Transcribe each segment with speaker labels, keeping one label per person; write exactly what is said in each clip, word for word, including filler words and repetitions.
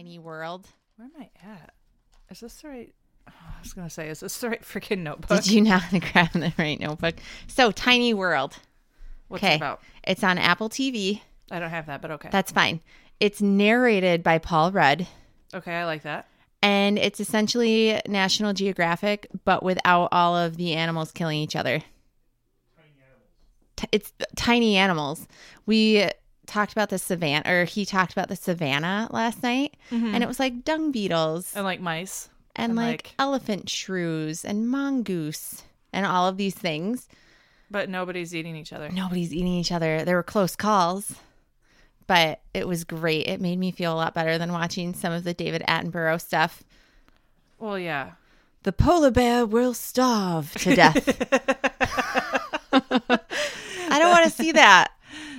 Speaker 1: Tiny World.
Speaker 2: Where am I at? Is this the right... Oh, I was going to say, is this the right freaking notebook?
Speaker 1: Did you not grab the right notebook? So, Tiny World.
Speaker 2: What's
Speaker 1: okay.
Speaker 2: it about?
Speaker 1: It's on Apple T V.
Speaker 2: I don't have that, but okay.
Speaker 1: That's fine. It's narrated by Paul Rudd.
Speaker 2: Okay, I like that.
Speaker 1: And it's essentially National Geographic, but without all of the animals killing each other.
Speaker 3: Tiny animals.
Speaker 1: T- it's tiny animals. We talked about the savannah, or he talked about the savannah last night,
Speaker 2: Mm-hmm.
Speaker 1: and it was like dung beetles
Speaker 2: And like mice.
Speaker 1: and,
Speaker 2: and,
Speaker 1: like,
Speaker 2: like-
Speaker 1: elephant shrews and mongoose and all of these things.
Speaker 2: But nobody's eating each other.
Speaker 1: Nobody's eating each other. There were close calls, but it was great. It made me feel a lot better than watching some of the David Attenborough stuff.
Speaker 2: Well, yeah.
Speaker 1: The polar bear will starve to death. I don't want to see that.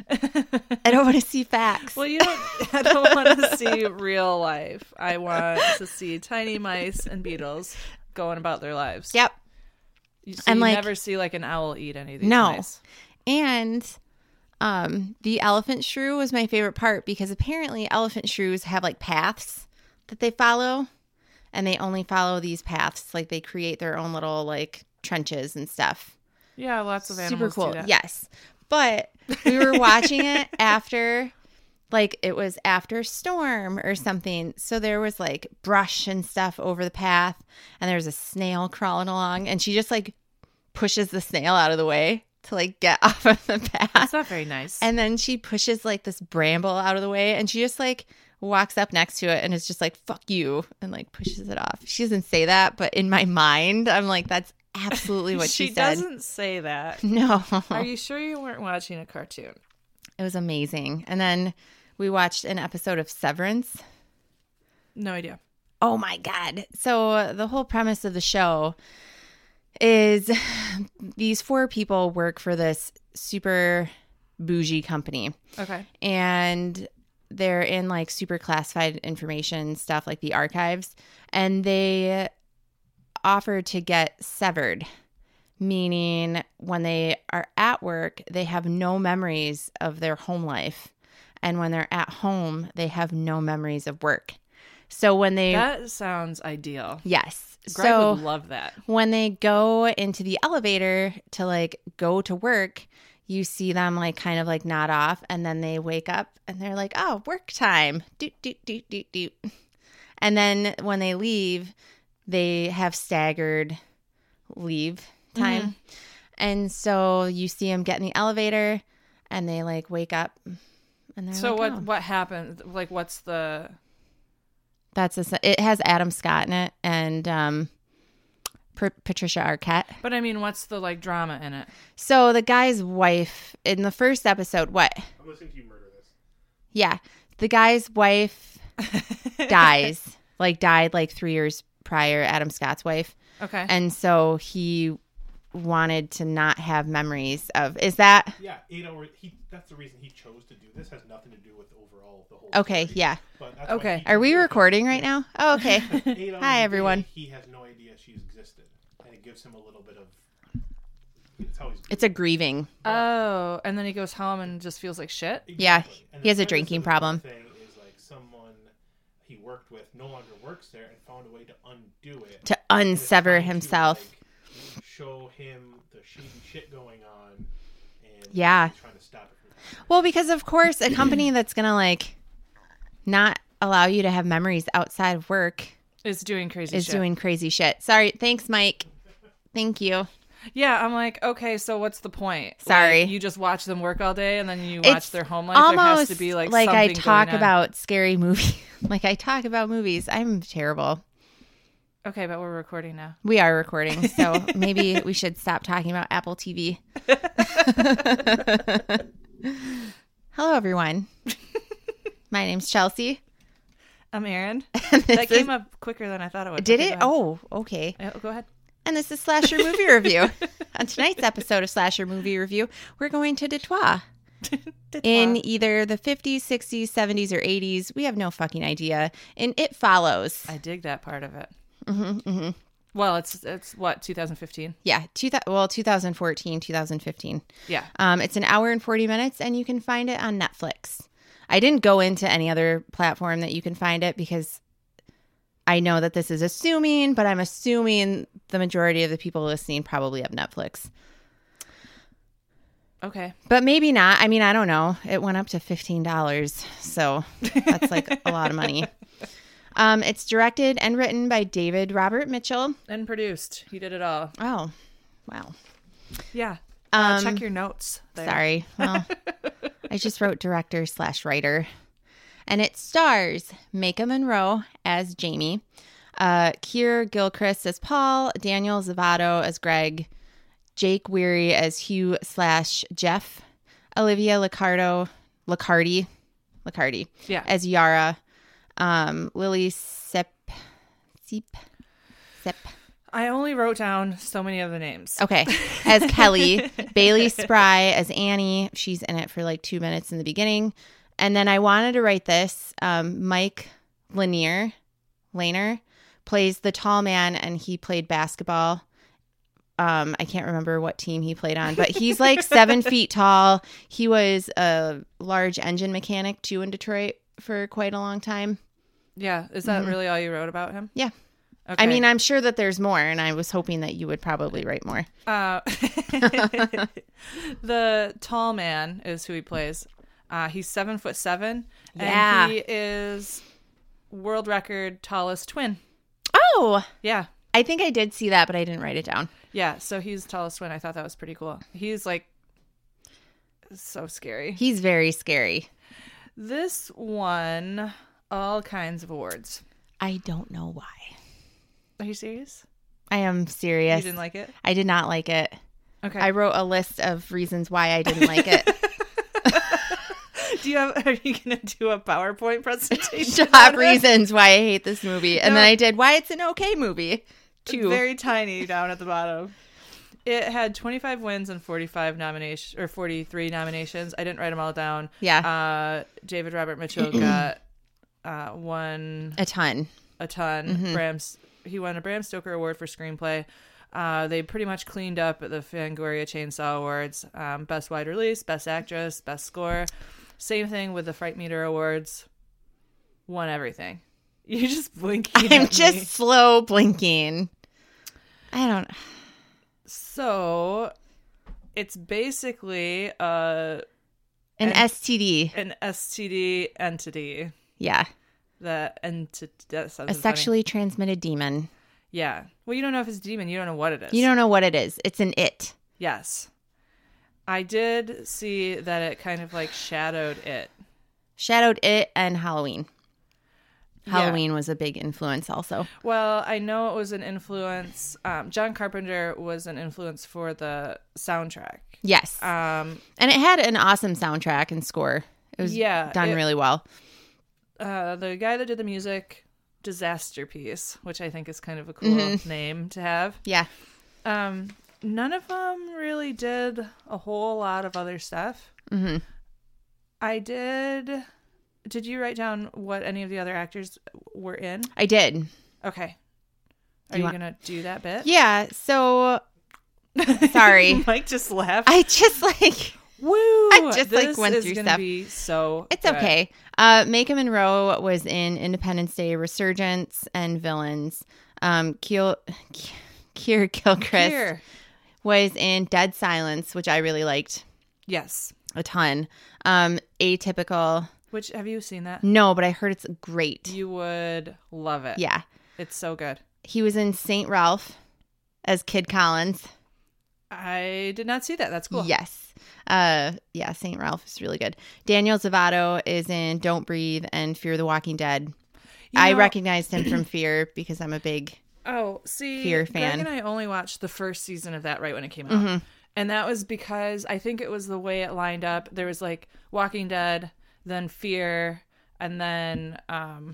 Speaker 1: I don't want to see facts.
Speaker 2: Well, you don't. I don't want to see real life. I want to see tiny mice and beetles going about their lives.
Speaker 1: Yep.
Speaker 2: You, so
Speaker 1: And,
Speaker 2: you
Speaker 1: like-
Speaker 2: never see like an owl eat any of these
Speaker 1: No.
Speaker 2: mice.
Speaker 1: And um, the elephant shrew was my favorite part because apparently elephant shrews have like paths that they follow, and they only follow these paths. Like they create their own little like trenches and stuff.
Speaker 2: Yeah, lots of
Speaker 1: Super
Speaker 2: animals
Speaker 1: cool.
Speaker 2: do that.
Speaker 1: Yes. But we were watching it after, like, it was after storm or something. So there was like brush and stuff over the path, and there's a snail crawling along, and she just like pushes the snail out of the way to like get off of the path.
Speaker 2: That's not very nice.
Speaker 1: And then she pushes like this bramble out of the way, and she just like walks up next to it and is just like, fuck you, and like pushes it off. She doesn't say that, but in my mind, I'm like, that's absolutely what she,
Speaker 2: she
Speaker 1: said.
Speaker 2: doesn't say that.
Speaker 1: No.
Speaker 2: Are you sure you weren't watching a cartoon?
Speaker 1: It was amazing. And then we watched an episode of Severance.
Speaker 2: No idea.
Speaker 1: Oh my God. So the whole premise of the show is these four people work for this super bougie company.
Speaker 2: Okay.
Speaker 1: And they're in like super classified information stuff like the archives. And they offer to get severed, meaning when they are at work, they have no memories of their home life. And when they're at home, they have no memories of work. So when they...
Speaker 2: That sounds ideal.
Speaker 1: Yes.
Speaker 2: Greg
Speaker 1: so
Speaker 2: would love that.
Speaker 1: when they go into the elevator to like go to work, you see them like kind of like nod off, and then they wake up and they're like, oh, work time. Doot, doot, doot, doot, doot. And then when they leave, they have staggered leave time.
Speaker 2: Mm-hmm.
Speaker 1: And so you see them get in the elevator and they like wake up and they're
Speaker 2: So
Speaker 1: like,
Speaker 2: what
Speaker 1: oh.
Speaker 2: what happened? Like, what's the...
Speaker 1: That's a, it has Adam Scott in it and um, P- Patricia Arquette.
Speaker 2: But I mean, what's the like drama in it?
Speaker 1: So the guy's wife in the first episode, what?
Speaker 3: I'm listening to you murder this.
Speaker 1: Yeah. The guy's wife dies, like died like three years prior, Adam Scott's wife.
Speaker 2: Okay.
Speaker 1: And so he wanted to not have memories of, is that?
Speaker 3: Yeah, eight hours. He. That's the reason he chose to do this. Has nothing to do with overall the whole.
Speaker 1: Okay.
Speaker 3: story.
Speaker 1: Yeah.
Speaker 3: But that's
Speaker 2: Okay.
Speaker 3: why he
Speaker 1: Are we
Speaker 3: chose it.
Speaker 1: recording right now? Oh, okay.
Speaker 3: Eight hours
Speaker 1: Hi,
Speaker 3: a day,
Speaker 1: everyone.
Speaker 3: He has no idea she's existed, and it gives him a little bit of. It's how he's.
Speaker 1: It's a grieving.
Speaker 2: Oh, and then he goes home and just feels like shit?
Speaker 1: Yeah,
Speaker 3: Exactly. And
Speaker 1: he
Speaker 3: the
Speaker 1: has a
Speaker 3: premise
Speaker 1: drinking
Speaker 3: of the whole
Speaker 1: problem.
Speaker 3: Thing is like someone he worked with no longer works there and found a way to undo it.
Speaker 1: To
Speaker 3: And it's
Speaker 1: unsever
Speaker 3: trying to,
Speaker 1: himself.
Speaker 3: like, show him the shady shit going on. And
Speaker 1: Yeah.
Speaker 3: he's trying to stop it from happening.
Speaker 1: Well, because of course, a company that's going to like not allow you to have memories outside of work
Speaker 2: Is doing crazy
Speaker 1: is
Speaker 2: shit.
Speaker 1: doing crazy shit. Sorry. Thanks, Mike. Thank you.
Speaker 2: Yeah, I'm like, okay, so what's the point?
Speaker 1: Sorry.
Speaker 2: Like, you just watch them work all day and then you watch
Speaker 1: It's
Speaker 2: their home life? There has
Speaker 1: almost
Speaker 2: to be like
Speaker 1: like I
Speaker 2: something
Speaker 1: talk
Speaker 2: going on.
Speaker 1: about scary movies. Like I talk about movies. I'm terrible.
Speaker 2: Okay, but we're recording now.
Speaker 1: We are recording, so maybe we should stop talking about Apple T V. Hello, everyone. My name's Chelsea.
Speaker 2: I'm Erin.
Speaker 1: And this
Speaker 2: That
Speaker 1: is-
Speaker 2: came up quicker than I thought it would.
Speaker 1: Did
Speaker 2: Okay,
Speaker 1: it?
Speaker 2: go ahead.
Speaker 1: Oh, okay.
Speaker 2: Yeah, go ahead.
Speaker 1: And this is Slasher Movie Review. On tonight's episode of Slasher Movie Review, we're going to Detroit. In either the fifties, sixties, seventies, or eighties. We have no fucking idea. And It Follows.
Speaker 2: I dig that part of it.
Speaker 1: Mm-hmm, mm-hmm.
Speaker 2: Well, it's it's what, twenty fifteen?
Speaker 1: Yeah, two, well, twenty fourteen, twenty fifteen.
Speaker 2: Yeah.
Speaker 1: Um, it's an hour and forty minutes, and you can find it on Netflix. I didn't go into any other platform that you can find it because I know that this is assuming, but I'm assuming the majority of the people listening probably have Netflix.
Speaker 2: Okay.
Speaker 1: But maybe not. I mean, I don't know. It went up to fifteen dollars, so that's like a lot of money. Um, it's directed and written by David Robert Mitchell.
Speaker 2: And produced. He did it all.
Speaker 1: Oh, wow.
Speaker 2: Yeah.
Speaker 1: Um,
Speaker 2: uh, check your notes there.
Speaker 1: Sorry. Well, I just wrote director slash writer. And it stars Maika Monroe as Jamie, uh, Keir Gilchrist as Paul, Daniel Zavato as Greg, Jake Weary as Hugh slash Jeff, Olivia Liccardo, Liccardi, Liccardi
Speaker 2: Yeah.
Speaker 1: as Yara, um, Lily Sep, Seep, Sep.
Speaker 2: I only wrote down so many of the names.
Speaker 1: Okay. As Kelly, Bailey Spry as Annie. She's in it for like two minutes in the beginning. And then I wanted to write this. Um, Mike Lanier, Laner plays the tall man, and he played basketball. Um, I can't remember what team he played on, but he's like seven feet tall. He was a large engine mechanic too in Detroit for quite a long time.
Speaker 2: Yeah. Is that
Speaker 1: Mm-hmm.
Speaker 2: really all you wrote about him?
Speaker 1: Yeah.
Speaker 2: Okay.
Speaker 1: I mean, I'm sure that there's more, and I was hoping that you would probably write more.
Speaker 2: Uh, the tall man is who he plays. Uh, he's seven foot seven,
Speaker 1: Yeah.
Speaker 2: and he is world record tallest twin.
Speaker 1: Oh,
Speaker 2: Yeah,
Speaker 1: I think I did see that, but I didn't write it down.
Speaker 2: yeah. So he's tallest twin. I thought that was pretty cool. He's like so scary.
Speaker 1: He's very scary.
Speaker 2: This won all kinds of awards.
Speaker 1: I don't know why.
Speaker 2: Are you serious?
Speaker 1: I am serious.
Speaker 2: You didn't like it?
Speaker 1: I did not like it.
Speaker 2: Okay.
Speaker 1: I wrote a list of reasons why I didn't like it.
Speaker 2: Do you have? Are you gonna do a PowerPoint presentation?
Speaker 1: Top
Speaker 2: on it?
Speaker 1: reasons why I hate this movie. And
Speaker 2: No.
Speaker 1: then I did why it's an okay movie. Two.
Speaker 2: Very tiny down at the bottom. It had twenty-five wins and forty-five nominations, or forty-three nominations. I didn't write them all down.
Speaker 1: Yeah.
Speaker 2: Uh, David Robert Mitchell got uh, one
Speaker 1: A ton.
Speaker 2: a ton.
Speaker 1: Mm-hmm.
Speaker 2: Bram's he won a Bram Stoker Award for screenplay. Uh, they pretty much cleaned up at the Fangoria Chainsaw Awards. Um, Best Wide Release, Best Actress, Best Score. Same thing with the Fright Meter Awards. Won everything. You're just blinking.
Speaker 1: I'm
Speaker 2: at
Speaker 1: just
Speaker 2: me.
Speaker 1: slow blinking. I don't.
Speaker 2: So it's basically uh,
Speaker 1: An
Speaker 2: And-
Speaker 1: S T D.
Speaker 2: an S T D entity.
Speaker 1: Yeah.
Speaker 2: The entity. That sounds
Speaker 1: A
Speaker 2: funny.
Speaker 1: sexually transmitted demon.
Speaker 2: Yeah. Well, you don't know if it's a demon. You don't know what it is.
Speaker 1: You don't know what it is. It's an it.
Speaker 2: Yes. I did see that it kind of like shadowed it.
Speaker 1: Shadowed it and Halloween.
Speaker 2: Yeah.
Speaker 1: Halloween was a big influence also.
Speaker 2: Well, I know it was an influence. Um, John Carpenter was an influence for the soundtrack.
Speaker 1: Yes.
Speaker 2: Um,
Speaker 1: And it had an awesome soundtrack and score. It was
Speaker 2: Yeah,
Speaker 1: done
Speaker 2: it-
Speaker 1: really well.
Speaker 2: uh, the guy that did the music, Disaster Piece, which I think is kind of a cool
Speaker 1: Mm-hmm.
Speaker 2: name to have.
Speaker 1: Yeah.
Speaker 2: Um, none of them really did a whole lot of other stuff.
Speaker 1: hmm
Speaker 2: I did. Did you write down what any of the other actors were in?
Speaker 1: I did.
Speaker 2: Okay. Are
Speaker 1: you
Speaker 2: you,
Speaker 1: want-
Speaker 2: gonna do that bit?
Speaker 1: Yeah. So sorry.
Speaker 2: Mike just laughed.
Speaker 1: I just like
Speaker 2: Woo!
Speaker 1: I just, like,
Speaker 2: This
Speaker 1: went
Speaker 2: is
Speaker 1: through
Speaker 2: gonna
Speaker 1: stuff.
Speaker 2: Be so
Speaker 1: it's
Speaker 2: good.
Speaker 1: okay. Uh, Maika Monroe was in Independence Day, Resurgence, and Villains. Um, Kiel, Keir Gilchrist
Speaker 2: Here.
Speaker 1: was in Dead Silence, which I really liked
Speaker 2: Yes.
Speaker 1: a ton. Um, Atypical.
Speaker 2: Which have you seen that?
Speaker 1: No, but I heard it's great.
Speaker 2: You would love it.
Speaker 1: Yeah.
Speaker 2: It's so good.
Speaker 1: He was in Saint Ralph as Kid Collins.
Speaker 2: I did not see that. That's cool.
Speaker 1: Yes. Uh, yeah, Saint Ralph is really good. Daniel Zavato is in Don't Breathe and Fear the Walking Dead.
Speaker 2: You
Speaker 1: I
Speaker 2: know-
Speaker 1: recognized him from Fear because I'm a big
Speaker 2: Oh, see,
Speaker 1: Fear
Speaker 2: Greg
Speaker 1: fan.
Speaker 2: and I only watched the first season of that right when it came out.
Speaker 1: Mm-hmm.
Speaker 2: And that was because I think it was the way it lined up. There was like Walking Dead, then Fear, and then um,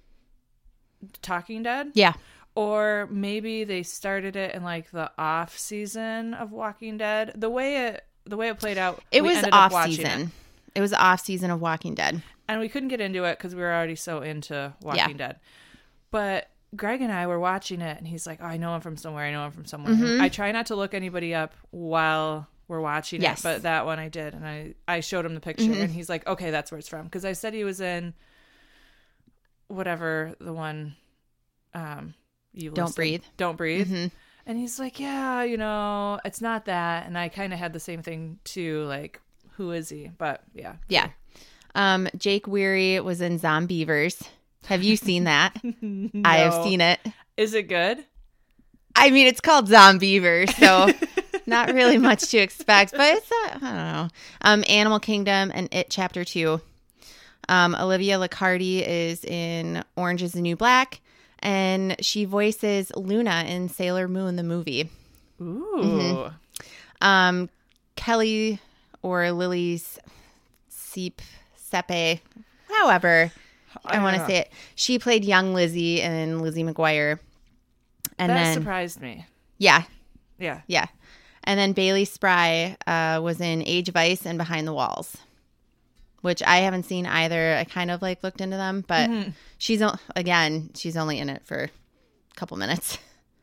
Speaker 2: Talking Dead.
Speaker 1: yeah.
Speaker 2: Or maybe they started it in like the off season of Walking Dead. The way it the way it played out,
Speaker 1: It
Speaker 2: we
Speaker 1: was
Speaker 2: ended up
Speaker 1: off
Speaker 2: watching
Speaker 1: season.
Speaker 2: it.
Speaker 1: It. was off season of Walking Dead.
Speaker 2: And we couldn't get into it because we were already so into Walking Dead. But Greg and I were watching it, and he's like, "Oh, I know him from somewhere. I know him from somewhere."
Speaker 1: Mm-hmm.
Speaker 2: I try not to look anybody up while were watching
Speaker 1: Yes.
Speaker 2: it, but that one I did, and I, I showed him the picture,
Speaker 1: Mhm.
Speaker 2: and he's like, okay, that's where it's from. Because I said he was in whatever the one um, you
Speaker 1: Don't
Speaker 2: listed.
Speaker 1: Breathe.
Speaker 2: Don't Breathe.
Speaker 1: Mhm.
Speaker 2: And he's like, yeah, you know, it's not that. And I kind of had the same thing too, like, who is he? But yeah.
Speaker 1: Yeah. Um, Jake Weary was in Zombievers. Have you seen that? I have
Speaker 2: No.
Speaker 1: seen it.
Speaker 2: Is it good?
Speaker 1: I mean, it's called Zombievers, so not really much to expect, but it's, uh, I don't know. Um, Animal Kingdom and It Chapter two. Um, Olivia Liccardi is in Orange is the New Black, and she voices Luna in Sailor Moon, the movie.
Speaker 2: Ooh.
Speaker 1: Um, Kelly or Lily's Seep, Sepe, however I,
Speaker 2: I
Speaker 1: want to
Speaker 2: don't
Speaker 1: say it. She played young Lizzie in Lizzie McGuire. And
Speaker 2: that
Speaker 1: then,
Speaker 2: surprised me.
Speaker 1: yeah,
Speaker 2: Yeah.
Speaker 1: yeah. And then Bailey Spry uh, was in Age of Ice and Behind the Walls, which I haven't seen either. I kind of like looked into them, but
Speaker 2: Mm-hmm.
Speaker 1: she's, o- again, she's only in it for a couple minutes.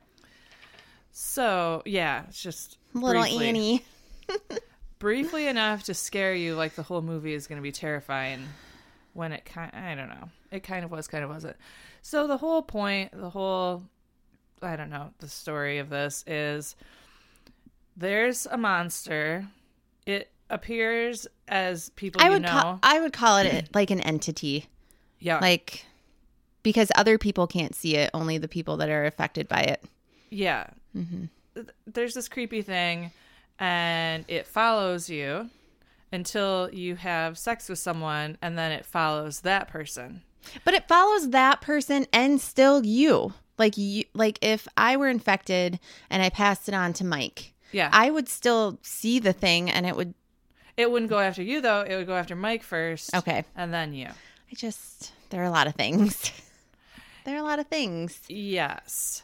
Speaker 2: So, yeah, it's just
Speaker 1: Little
Speaker 2: briefly,
Speaker 1: Annie.
Speaker 2: briefly enough to scare you like the whole movie is going to be terrifying when it kind I don't know. It kind of was, kind of wasn't. So the whole point, the whole I don't know, the story of this is there's a monster. It appears as people
Speaker 1: I
Speaker 2: you
Speaker 1: would
Speaker 2: know.
Speaker 1: call, I would call it like an entity.
Speaker 2: yeah.
Speaker 1: Like, because other people can't see it, only the people that are affected by it.
Speaker 2: Yeah.
Speaker 1: Mm-hmm.
Speaker 2: Th- There's this creepy thing, and it follows you until you have sex with someone, and then it follows that person.
Speaker 1: But it follows that person and still you. Like you, like if I were infected and I passed it on to Mike,
Speaker 2: Yeah.
Speaker 1: I would still see the thing and it would.
Speaker 2: It wouldn't go after you, though. It would go after Mike first.
Speaker 1: Okay.
Speaker 2: And then you.
Speaker 1: I just, there are a lot of things. There are a lot of things.
Speaker 2: Yes.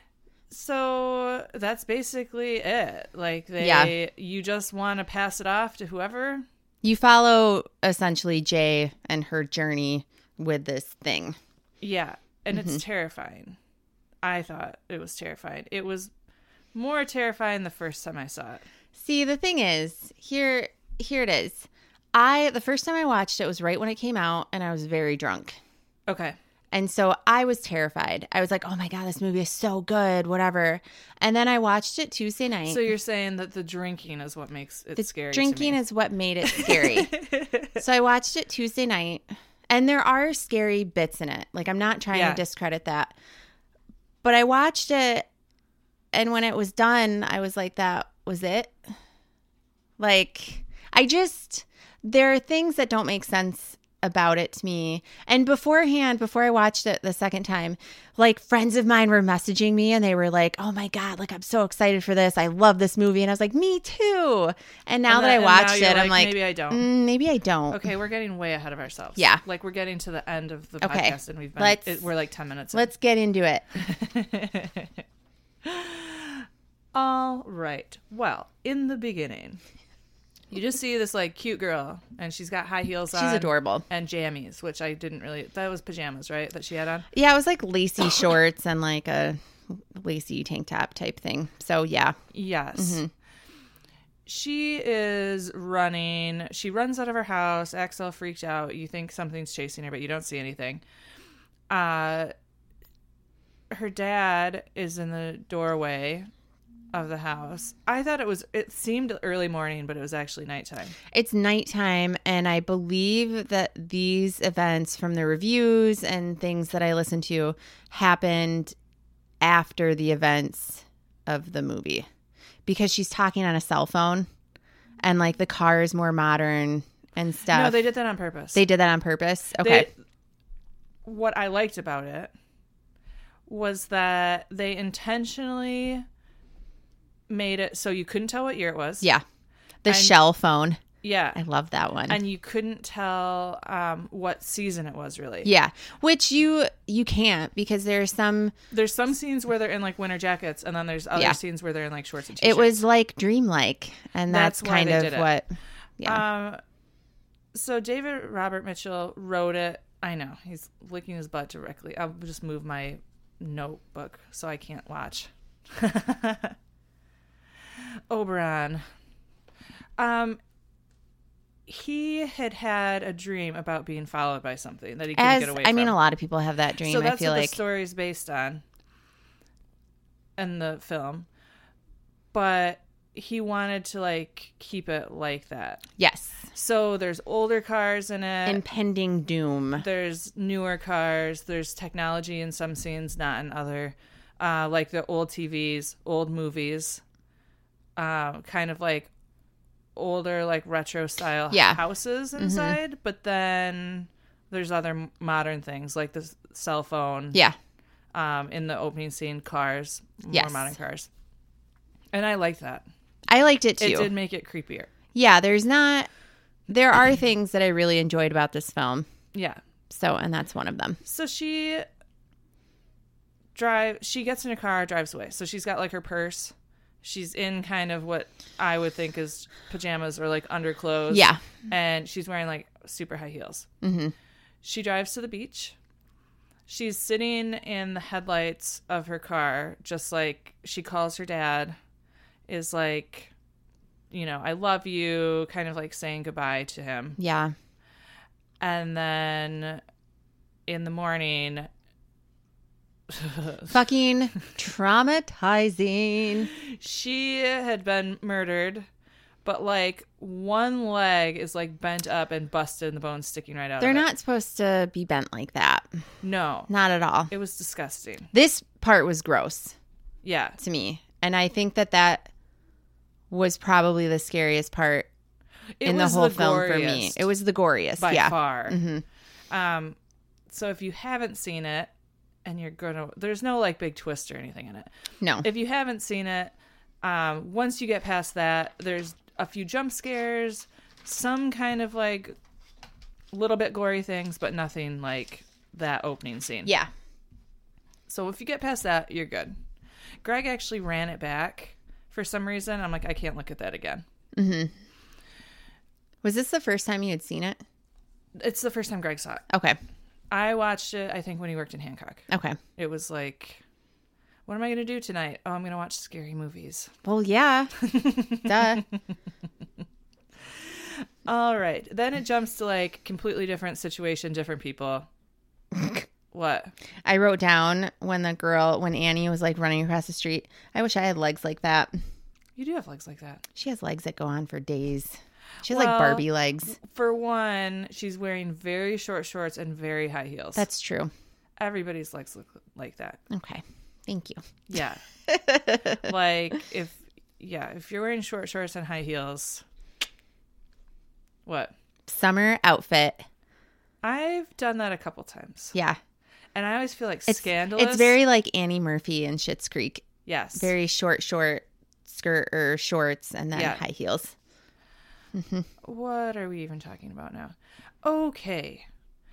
Speaker 2: So that's basically it. Like, they,
Speaker 1: Yeah.
Speaker 2: you just want to pass it off to whoever.
Speaker 1: You follow essentially Jay and her journey with this thing.
Speaker 2: Yeah. And
Speaker 1: Mm-hmm.
Speaker 2: it's terrifying. I thought it was terrifying. It was more terrifying the first time I saw it.
Speaker 1: See, the thing is, here, here it is. I, the first time I watched it was right when it came out and I was very drunk.
Speaker 2: Okay.
Speaker 1: And so I was terrified. I was like, oh my God, this movie is so good, whatever. And then I watched it Tuesday night.
Speaker 2: So you're saying that the drinking is what makes it
Speaker 1: the
Speaker 2: scary
Speaker 1: drinking
Speaker 2: to me.
Speaker 1: is what made it scary. So I watched it Tuesday night, and there are scary bits in it. Like, I'm not trying
Speaker 2: Yeah.
Speaker 1: to discredit that. But I watched it, and when it was done, I was like, that was it? Like, I just, there are things that don't make sense about it to me. And beforehand, before I watched it the second time, like friends of mine were messaging me and they were like, oh my God, like I'm so excited for this. I love this movie. And I was like, me too. And now
Speaker 2: And
Speaker 1: that I
Speaker 2: then- and
Speaker 1: watched
Speaker 2: now you're
Speaker 1: it, I'm like,
Speaker 2: maybe I don't.
Speaker 1: "Mm, maybe I don't.
Speaker 2: Okay, we're getting way ahead of ourselves.
Speaker 1: Yeah.
Speaker 2: Like, we're getting to the end of the
Speaker 1: Okay.
Speaker 2: podcast, and we've been,
Speaker 1: Let's-
Speaker 2: it, we're like ten minutes in.
Speaker 1: Let's get into it.
Speaker 2: All right. Well, in the beginning, you just see this like cute girl, and she's got high heels on.
Speaker 1: She's adorable.
Speaker 2: And jammies, which I didn't really. That was pajamas, right? That she had on.
Speaker 1: Yeah, it was like lacy shorts and like a lacy tank top type thing. So yeah.
Speaker 2: Yes.
Speaker 1: Mm-hmm.
Speaker 2: She is running. She runs out of her house. acts all freaked out. You think something's chasing her, but you don't see anything. Uh, her dad is in the doorway of the house. I thought it was, it seemed early morning, but it was actually nighttime.
Speaker 1: It's nighttime, and I believe that these events from the reviews and things that I listened to happened after the events of the movie, because she's talking on a cell phone and like the car is more modern and stuff.
Speaker 2: No, they did that on purpose.
Speaker 1: They did that on purpose. Okay.
Speaker 2: They- what I liked about it was that they intentionally made it so you couldn't tell what year it was.
Speaker 1: Yeah. The
Speaker 2: And-
Speaker 1: shell phone.
Speaker 2: Yeah.
Speaker 1: I love that one.
Speaker 2: And you couldn't tell um, what season it was, really.
Speaker 1: Yeah, which you you can't, because there's some.
Speaker 2: There's some scenes where they're in like winter jackets, and then there's other
Speaker 1: Yeah.
Speaker 2: scenes where they're in like shorts and t-shirts.
Speaker 1: It was like dreamlike, and that's,
Speaker 2: That's why
Speaker 1: kind
Speaker 2: they
Speaker 1: of
Speaker 2: did it.
Speaker 1: what. Yeah,
Speaker 2: Um, so David Robert Mitchell wrote it. I know he's licking his butt directly. I'll just move my notebook so I can't watch. Oberon. Um, he had had a dream about being followed by something that he couldn't
Speaker 1: As
Speaker 2: get away
Speaker 1: I
Speaker 2: from.
Speaker 1: mean, a lot of people have that dream.
Speaker 2: So that's
Speaker 1: I feel
Speaker 2: what
Speaker 1: like
Speaker 2: the story is based on in the film. But he wanted to, like, keep it like that.
Speaker 1: yes,
Speaker 2: So there's older cars in it.
Speaker 1: impending doom.
Speaker 2: There's newer cars. There's technology in some scenes, not in other. Uh, like the old T Vs, old movies. Uh, kind of like older, like retro style
Speaker 1: Yeah.
Speaker 2: houses inside. But then there's other modern things like the cell phone.
Speaker 1: Yeah,
Speaker 2: Um, in the opening scene, cars, more
Speaker 1: Yes.
Speaker 2: modern cars. And I liked that.
Speaker 1: I liked it too.
Speaker 2: It did make it creepier.
Speaker 1: Yeah, there's not. There are things that I really enjoyed about this film.
Speaker 2: Yeah.
Speaker 1: So, and that's one of them.
Speaker 2: So she drive. She gets in a car, drives away. So she's got like her purse. She's in kind of what I would think is pajamas or like underclothes.
Speaker 1: Yeah.
Speaker 2: And she's wearing like super high heels.
Speaker 1: Mm-hmm.
Speaker 2: She drives to the beach. She's sitting in the headlights of her car, just like she calls her dad, is like, you know, I love you, kind of like saying goodbye to him.
Speaker 1: Yeah.
Speaker 2: And then in the morning,
Speaker 1: Fucking traumatizing.
Speaker 2: she had been murdered, but like one leg is like bent up and busted and the bone's sticking right out
Speaker 1: They're
Speaker 2: of it.
Speaker 1: not supposed to be bent like that.
Speaker 2: No.
Speaker 1: Not at all.
Speaker 2: It was disgusting.
Speaker 1: This part was gross
Speaker 2: Yeah.
Speaker 1: to me. And I think that that was probably the scariest part
Speaker 2: It
Speaker 1: in the
Speaker 2: was
Speaker 1: whole film for me.
Speaker 2: goriest
Speaker 1: It was the goriest.
Speaker 2: by
Speaker 1: yeah.
Speaker 2: far.
Speaker 1: hmm
Speaker 2: Um, so if you haven't seen it and you're gonna, there's no like big twist or anything in it.
Speaker 1: No.
Speaker 2: If you haven't seen it, um, once you get past that, there's a few jump scares, some kind of like little bit gory things, but nothing like that opening scene.
Speaker 1: Yeah.
Speaker 2: So if you get past that, you're good. Greg actually ran it back for some reason. I'm like, I can't look at that again.
Speaker 1: hmm Was this the first time you had seen it?
Speaker 2: It's the first time Greg saw it.
Speaker 1: Okay.
Speaker 2: I watched it, I think, when he worked in Hancock.
Speaker 1: Okay.
Speaker 2: It was like, what am I going to do tonight? Oh, I'm going to watch scary movies.
Speaker 1: Well, yeah. Duh.
Speaker 2: All right. Then it jumps to like completely different situation, different people. What?
Speaker 1: I wrote down when the girl, when Annie was like running across the street, I wish I had legs like that.
Speaker 2: You do have legs like that.
Speaker 1: She has legs that go on for days. She has
Speaker 2: Well,
Speaker 1: like Barbie legs.
Speaker 2: For one, she's wearing very short shorts and very high heels.
Speaker 1: That's true.
Speaker 2: Everybody's legs look like that.
Speaker 1: Okay. Thank you.
Speaker 2: Yeah. Like if, yeah, if you're wearing short shorts and high heels, what?
Speaker 1: Summer outfit.
Speaker 2: I've done that a couple times.
Speaker 1: Yeah.
Speaker 2: And I always feel like
Speaker 1: It's,
Speaker 2: scandalous.
Speaker 1: it's very like Annie Murphy in Schitt's Creek.
Speaker 2: yes.
Speaker 1: Very short, short skirt or shorts and then
Speaker 2: Yeah.
Speaker 1: high heels.
Speaker 2: What are we even talking about now? Okay.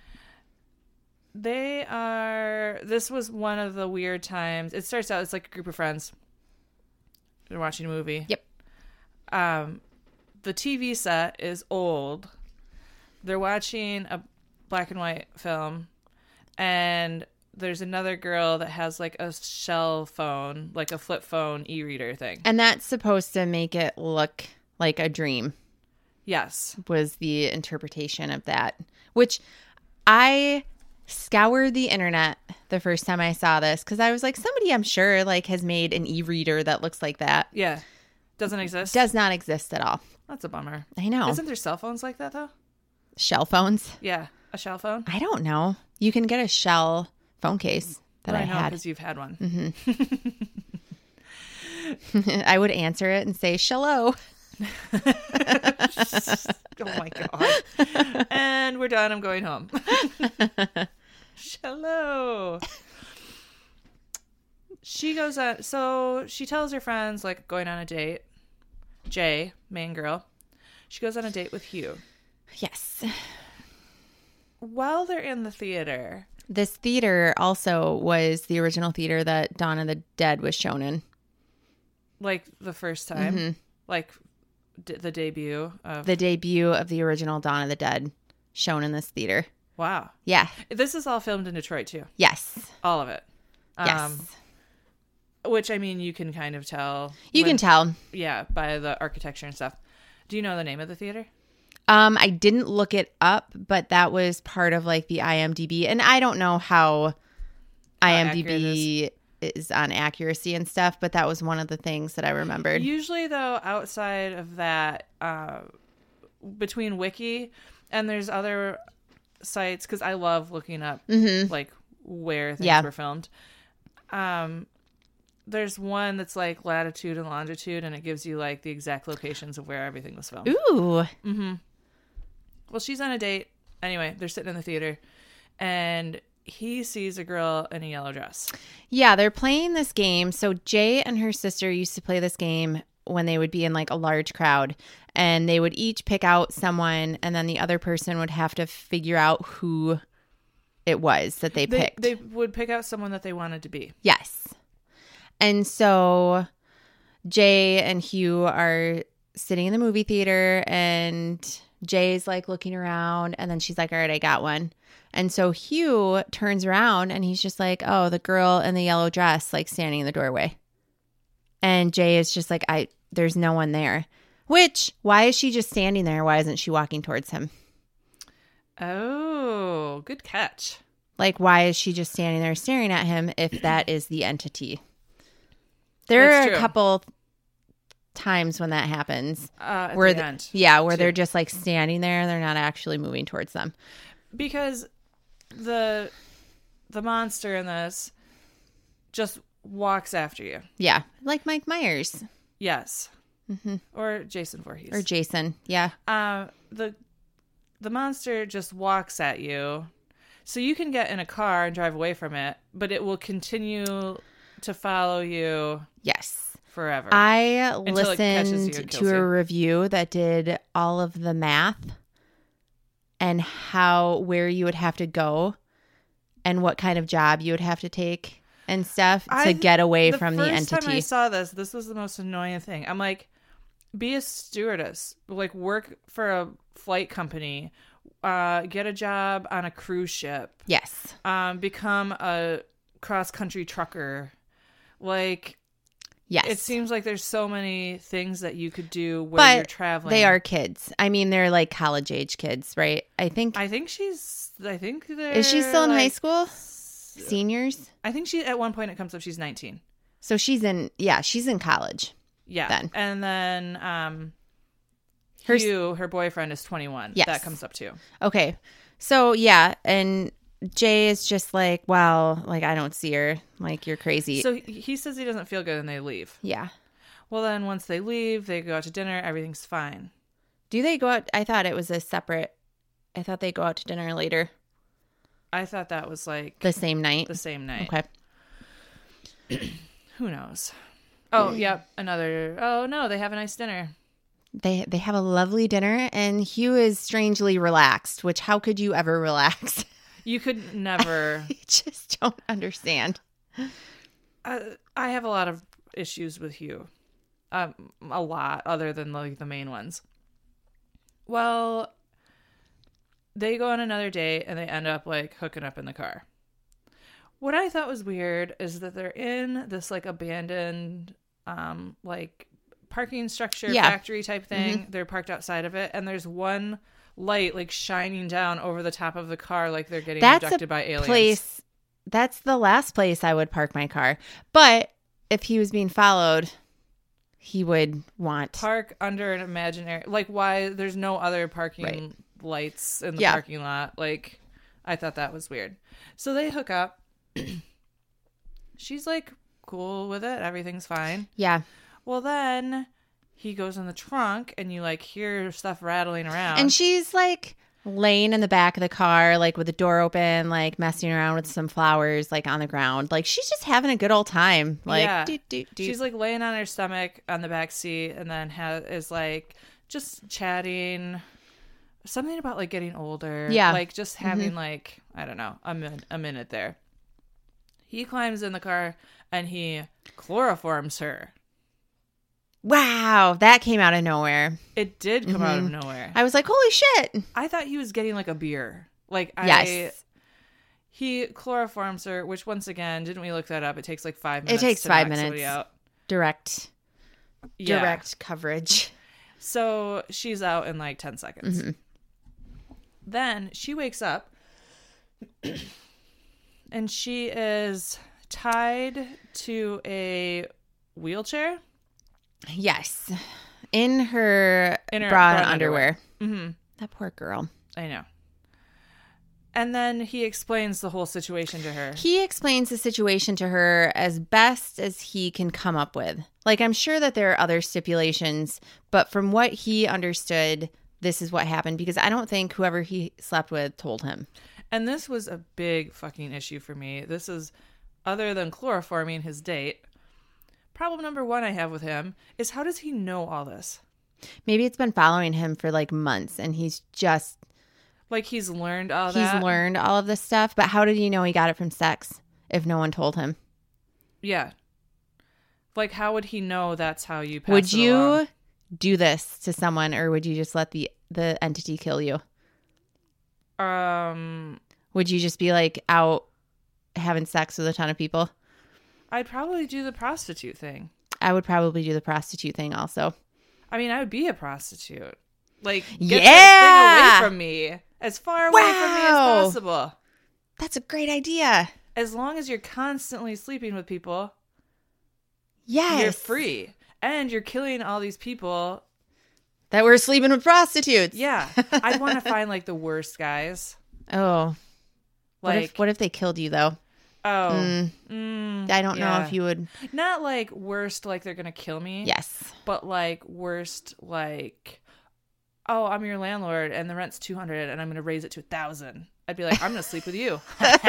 Speaker 2: They are. This was one of the weird times. It starts out, it's like a group of friends. They're watching a movie.
Speaker 1: Yep.
Speaker 2: Um, the T V set is old. They're watching a black and white film. And there's another girl that has like a shell phone, like a flip phone e-reader thing.
Speaker 1: And that's supposed to make it look like a dream.
Speaker 2: Yes.
Speaker 1: Was the interpretation of that, which I scoured the internet the first time I saw this because I was like, somebody I'm sure like has made an e-reader that looks like that.
Speaker 2: Yeah. Doesn't exist.
Speaker 1: Does not exist at all.
Speaker 2: That's a bummer.
Speaker 1: I know.
Speaker 2: Isn't there cell phones like that though?
Speaker 1: Shell phones?
Speaker 2: Yeah, a shell phone.
Speaker 1: I don't know. You can get a shell phone case that I,
Speaker 2: I know
Speaker 1: had.
Speaker 2: because you've had one.
Speaker 1: Mm-hmm. I would answer it and say, "Shello."
Speaker 2: Oh my god! And we're done. I'm going home. Hello. She goes on. So she tells her friends like going on a date. Jay, main girl. She goes on a date with Hugh.
Speaker 1: Yes.
Speaker 2: While they're in the theater.
Speaker 1: This theater also was the original theater that Dawn of the Dead was shown in.
Speaker 2: Like the first time.
Speaker 1: Mm-hmm.
Speaker 2: Like d- the debut of.
Speaker 1: The debut of the original Dawn of the Dead shown in this theater.
Speaker 2: Wow.
Speaker 1: Yeah.
Speaker 2: This is all filmed in Detroit too.
Speaker 1: Yes.
Speaker 2: All of it.
Speaker 1: Yes.
Speaker 2: Um, which, I mean, you can kind of tell.
Speaker 1: You
Speaker 2: when-
Speaker 1: can tell.
Speaker 2: Yeah, by the architecture and stuff. Do you know the name of the theater?
Speaker 1: Um, I didn't look it up, but that was part of like the I M D B, and I don't know how I M D B is on accuracy and stuff, but that was one of the things that I remembered.
Speaker 2: Usually, though, outside of that, uh, between Wiki and there's other sites, because I love looking up
Speaker 1: Mm-hmm.
Speaker 2: like where things
Speaker 1: Yeah.
Speaker 2: were filmed. Um, there's one that's like latitude and longitude, and it gives you like the exact locations of where everything was filmed.
Speaker 1: Ooh.
Speaker 2: Mm-hmm. Well, she's on a date. Anyway, they're sitting in the theater, and he sees a girl in a yellow dress.
Speaker 1: Yeah, they're playing this game. So Jay and her sister used to play this game when they would be in like a large crowd, and they would each pick out someone, and then the other person would have to figure out who it was that they
Speaker 2: They,
Speaker 1: picked.
Speaker 2: they would pick out someone that they wanted to be.
Speaker 1: Yes. And so Jay and Hugh are sitting in the movie theater, and Jay's like looking around, and then she's like, all right, I got one. And so Hugh turns around and he's just like, oh, the girl in the yellow dress, like standing in the doorway. And Jay is just like, I, there's no one there. Which, why is she just standing there? Why isn't she walking towards him?
Speaker 2: Oh, good catch.
Speaker 1: Like, why is she just standing there staring at him if that is the entity? There
Speaker 2: That's
Speaker 1: are
Speaker 2: true.
Speaker 1: a couple times when that happens.
Speaker 2: Uh, at
Speaker 1: where
Speaker 2: the
Speaker 1: the-
Speaker 2: end.
Speaker 1: Yeah, where
Speaker 2: too.
Speaker 1: they're just like standing there and they're not actually moving towards them.
Speaker 2: Because the the monster in this just walks after you.
Speaker 1: Yeah, like Mike Myers
Speaker 2: Yes.
Speaker 1: hmm
Speaker 2: Or Jason Voorhees.
Speaker 1: or Jason. Yeah,
Speaker 2: uh, the the monster just walks at you. So you can get in a car and drive away from it, but it will continue to follow you
Speaker 1: yes.
Speaker 2: forever.
Speaker 1: I
Speaker 2: Until it catches you
Speaker 1: listened
Speaker 2: and
Speaker 1: to
Speaker 2: kills
Speaker 1: a
Speaker 2: you.
Speaker 1: review that did all of the math and how where you would have to go and what kind of job you would have to take and stuff to
Speaker 2: I-
Speaker 1: get away
Speaker 2: the
Speaker 1: from the
Speaker 2: first time I
Speaker 1: entity.
Speaker 2: saw this, this was the most annoying thing. I'm like, be a stewardess, like work for a flight company, uh, get a job on a cruise ship,
Speaker 1: Yes.
Speaker 2: um, become a cross country trucker. Like,
Speaker 1: Yes.
Speaker 2: it seems like there's so many things that you could do where
Speaker 1: But
Speaker 2: you're traveling.
Speaker 1: They are kids. I mean, they're like college age kids, right? I think.
Speaker 2: I think she's. I think they're
Speaker 1: Is she still in high
Speaker 2: like-
Speaker 1: school? Seniors?
Speaker 2: I think she. At one point, it comes up she's nineteen.
Speaker 1: So she's in, yeah, she's in college.
Speaker 2: Yeah.
Speaker 1: Then.
Speaker 2: And then um,
Speaker 1: Her-
Speaker 2: Hugh, her boyfriend, is twenty-one.
Speaker 1: Yes.
Speaker 2: That comes up too.
Speaker 1: Okay. So, yeah. And Jay is just like, well, like, I don't see her. Like, you're crazy.
Speaker 2: So he- he says he doesn't feel good, and they leave.
Speaker 1: yeah.
Speaker 2: Well, then once they leave, they go out to dinner. Everything's fine.
Speaker 1: Do they go out? I thought it was a separate, I thought they go out to dinner later
Speaker 2: I thought that was like
Speaker 1: the same night.
Speaker 2: the same night.
Speaker 1: Okay.
Speaker 2: Who knows? Oh, yep. Another. Oh no, they have a nice dinner.
Speaker 1: They they have a lovely dinner, and Hugh is strangely relaxed, which how could you ever relax?
Speaker 2: You could never.
Speaker 1: I just don't understand.
Speaker 2: uh, I have a lot of issues with Hugh. Um, a lot, other than like the main ones. Well, they go on another date and they end up like hooking up in the car. What I thought was weird is that they're in this like abandoned, um, like parking structure,
Speaker 1: Yeah.
Speaker 2: factory type thing. They're parked outside of it, and there's one light like shining down over the top of the car, like they're getting
Speaker 1: That's
Speaker 2: abducted
Speaker 1: a
Speaker 2: by aliens.
Speaker 1: place. That's the last place I would park my car. But if he was being followed, he would want.
Speaker 2: Park under an imaginary, like why there's no other parking
Speaker 1: Right.
Speaker 2: lights in the
Speaker 1: Yeah.
Speaker 2: parking lot. Like, I thought that was weird. So they hook up. She's like cool with it. Everything's fine.
Speaker 1: Yeah.
Speaker 2: Well, then he goes in the trunk and you like hear stuff rattling around.
Speaker 1: And she's like laying in the back of the car, like with the door open, like messing around with some flowers, like on the ground. Like she's just having a good old time. Like,
Speaker 2: Yeah.
Speaker 1: doot, doot, doot.
Speaker 2: She's like laying on her stomach on the back seat, and then ha- is like just chatting. Something about like getting older.
Speaker 1: Yeah.
Speaker 2: Like just having like, I don't know, a, min- a minute there. He climbs in the car and he chloroforms her.
Speaker 1: Wow, that came out of nowhere.
Speaker 2: It did come out of
Speaker 1: Mhm.
Speaker 2: nowhere.
Speaker 1: I was like, holy shit.
Speaker 2: I thought he was getting like a beer. Like I
Speaker 1: Yes.
Speaker 2: he chloroforms her, which once again, didn't we look that up? It takes like five minutes.
Speaker 1: takes
Speaker 2: to
Speaker 1: five
Speaker 2: knock somebody
Speaker 1: minutes.
Speaker 2: out.
Speaker 1: Direct,
Speaker 2: Yeah.
Speaker 1: direct coverage.
Speaker 2: So she's out in like ten seconds.
Speaker 1: Mm-hmm.
Speaker 2: Then she wakes up and she is tied to a wheelchair.
Speaker 1: Yes. In her,
Speaker 2: In her
Speaker 1: bra and
Speaker 2: bra and
Speaker 1: underwear.
Speaker 2: underwear. Mm-hmm.
Speaker 1: That poor girl.
Speaker 2: I know. And then he explains the whole situation to her.
Speaker 1: He explains the situation to her as best as he can come up with. Like, I'm sure that there are other stipulations, but from what he understood, this is what happened, because I don't think whoever he slept with told him.
Speaker 2: And this was a big fucking issue for me. This is, other than chloroforming his date, problem number one I have with him is, how does he know all this?
Speaker 1: Maybe it's been following him for like months and he's just,
Speaker 2: Like, he's learned all
Speaker 1: he's
Speaker 2: that.
Speaker 1: learned all of this stuff. But how did he know he got it from sex if no one told him?
Speaker 2: Yeah. Like, how would he know that's how you pass
Speaker 1: Would
Speaker 2: it
Speaker 1: you
Speaker 2: along?
Speaker 1: do this to someone, or would you just let the, the entity kill you?
Speaker 2: Um,
Speaker 1: Would you just be like out having sex with a ton of people?
Speaker 2: I'd probably do the prostitute thing.
Speaker 1: I would probably do the prostitute thing also.
Speaker 2: I mean, I would be a prostitute. Like, get
Speaker 1: Yeah!
Speaker 2: that thing away from me. As far away from me as
Speaker 1: Wow!
Speaker 2: possible.
Speaker 1: That's a great idea.
Speaker 2: As long as you're constantly sleeping with people,
Speaker 1: Yes.
Speaker 2: you're free. And you're killing all these people.
Speaker 1: That we're sleeping with prostitutes.
Speaker 2: Yeah. I'd want to find, like, the worst guys.
Speaker 1: Oh. What
Speaker 2: Like,
Speaker 1: if what if they killed you though?
Speaker 2: oh.
Speaker 1: Mm,
Speaker 2: Mm,
Speaker 1: I don't know
Speaker 2: yeah.
Speaker 1: if you would.
Speaker 2: Not, like, worst, like, they're going to kill me.
Speaker 1: Yes.
Speaker 2: But, like, worst, like, oh, I'm your landlord and the rent's two hundred and I'm going to raise it to one thousand. I'd be like, I'm going to sleep with you.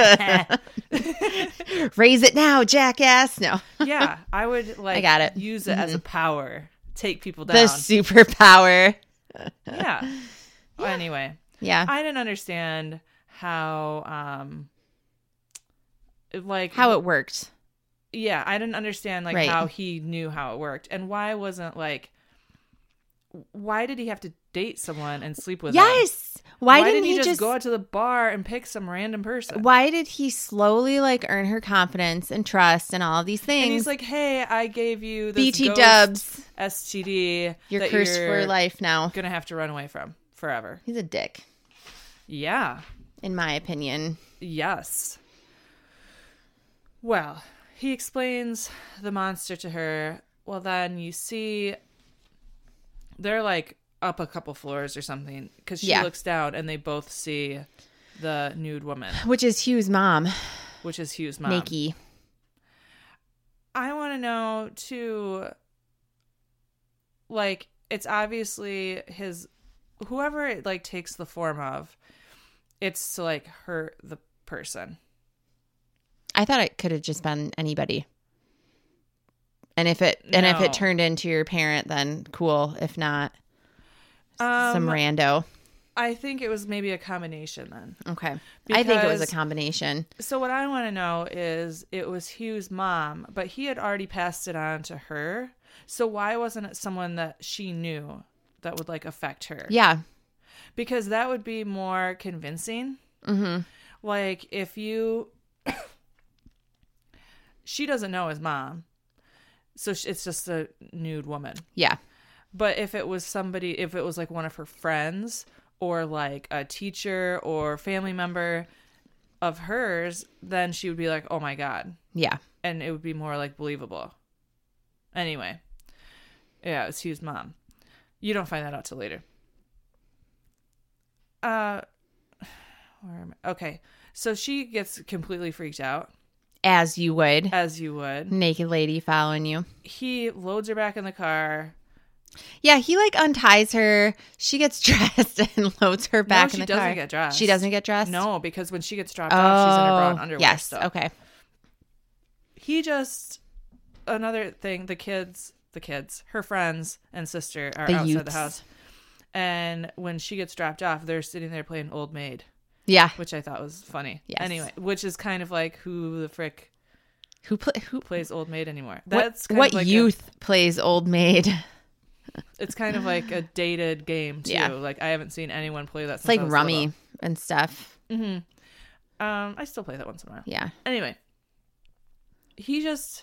Speaker 1: Raise it now, jackass. No.
Speaker 2: Yeah, I would, like,
Speaker 1: I got it.
Speaker 2: use it as a power. Take people down.
Speaker 1: The superpower.
Speaker 2: Yeah. Anyway,
Speaker 1: Yeah.
Speaker 2: I didn't understand how, um, like,
Speaker 1: How it worked.
Speaker 2: yeah, I didn't understand, like,
Speaker 1: Right.
Speaker 2: how he knew how it worked. And why wasn't, like, why did he have to date someone and sleep with them?
Speaker 1: Yes. Why,
Speaker 2: Why
Speaker 1: didn't
Speaker 2: didn't he
Speaker 1: he
Speaker 2: just,
Speaker 1: just
Speaker 2: go out to the bar and pick some random person?
Speaker 1: Why did he slowly like earn her confidence and trust and all of these things?
Speaker 2: And he's like, hey, I gave you this
Speaker 1: B T
Speaker 2: ghost
Speaker 1: dubs.
Speaker 2: S T D.
Speaker 1: You're
Speaker 2: that
Speaker 1: cursed
Speaker 2: you're
Speaker 1: for life now.
Speaker 2: gonna have to run away from forever.
Speaker 1: He's a dick,
Speaker 2: Yeah.
Speaker 1: in my opinion.
Speaker 2: Yes. Well, he explains the monster to her. Well, then you see they're like up a couple floors or something, because she
Speaker 1: Yeah.
Speaker 2: looks down and they both see the nude woman,
Speaker 1: Which is Hugh's mom,
Speaker 2: which is Hugh's mom.
Speaker 1: Nikki.
Speaker 2: I want to know too, like, it's obviously his, whoever it like takes the form of, it's to like hurt the person.
Speaker 1: I thought it could have just been anybody. And if it and if
Speaker 2: No.
Speaker 1: it turned into your parent, then cool. If not,
Speaker 2: Um,
Speaker 1: some rando.
Speaker 2: I think it was maybe a combination then.
Speaker 1: Okay. I think it was a
Speaker 2: because-
Speaker 1: combination.
Speaker 2: So what I want to know is, it was Hugh's mom, but he had already passed it on to her. So why wasn't it someone that she knew that would like affect her?
Speaker 1: Yeah.
Speaker 2: Because that would be more convincing.
Speaker 1: Mm-hmm.
Speaker 2: Like, if you, she doesn't know his mom, so sh- it's just a nude woman.
Speaker 1: Yeah.
Speaker 2: But if it was somebody, if it was like one of her friends or like a teacher or family member of hers, then she would be like, oh my God.
Speaker 1: Yeah.
Speaker 2: And it would be more like believable. Anyway. Yeah, it's Hugh's mom. You don't find that out till later. Uh, where am I? Okay. So she gets completely freaked out,
Speaker 1: As you would.
Speaker 2: as you would.
Speaker 1: Naked lady following you.
Speaker 2: He loads her back in the car.
Speaker 1: Yeah, he like unties her. She gets dressed and loads her back
Speaker 2: no,
Speaker 1: in
Speaker 2: she
Speaker 1: the
Speaker 2: doesn't
Speaker 1: car.
Speaker 2: get dressed.
Speaker 1: She doesn't get dressed?
Speaker 2: No, because when she gets dropped
Speaker 1: Oh,
Speaker 2: off, she's in her bra and underwear
Speaker 1: yes.
Speaker 2: still.
Speaker 1: Okay.
Speaker 2: He just, another thing, the kids, the kids, her friends and sister are
Speaker 1: The
Speaker 2: outside
Speaker 1: youths.
Speaker 2: the house. And when she gets dropped off, they're sitting there playing Old Maid,
Speaker 1: Yeah.
Speaker 2: which I thought was funny.
Speaker 1: Yes.
Speaker 2: Anyway, which is kind of like, who the frick
Speaker 1: Who play who
Speaker 2: plays Old Maid anymore?
Speaker 1: what,
Speaker 2: That's kind
Speaker 1: what
Speaker 2: of like
Speaker 1: youth plays Old Maid?
Speaker 2: A, it's kind of like a dated game too.
Speaker 1: Yeah.
Speaker 2: Like, I haven't seen anyone play that.
Speaker 1: It's
Speaker 2: Since
Speaker 1: like
Speaker 2: I was
Speaker 1: Rummy
Speaker 2: little.
Speaker 1: and stuff.
Speaker 2: Um, I still play that once in a while.
Speaker 1: Yeah.
Speaker 2: Anyway, he just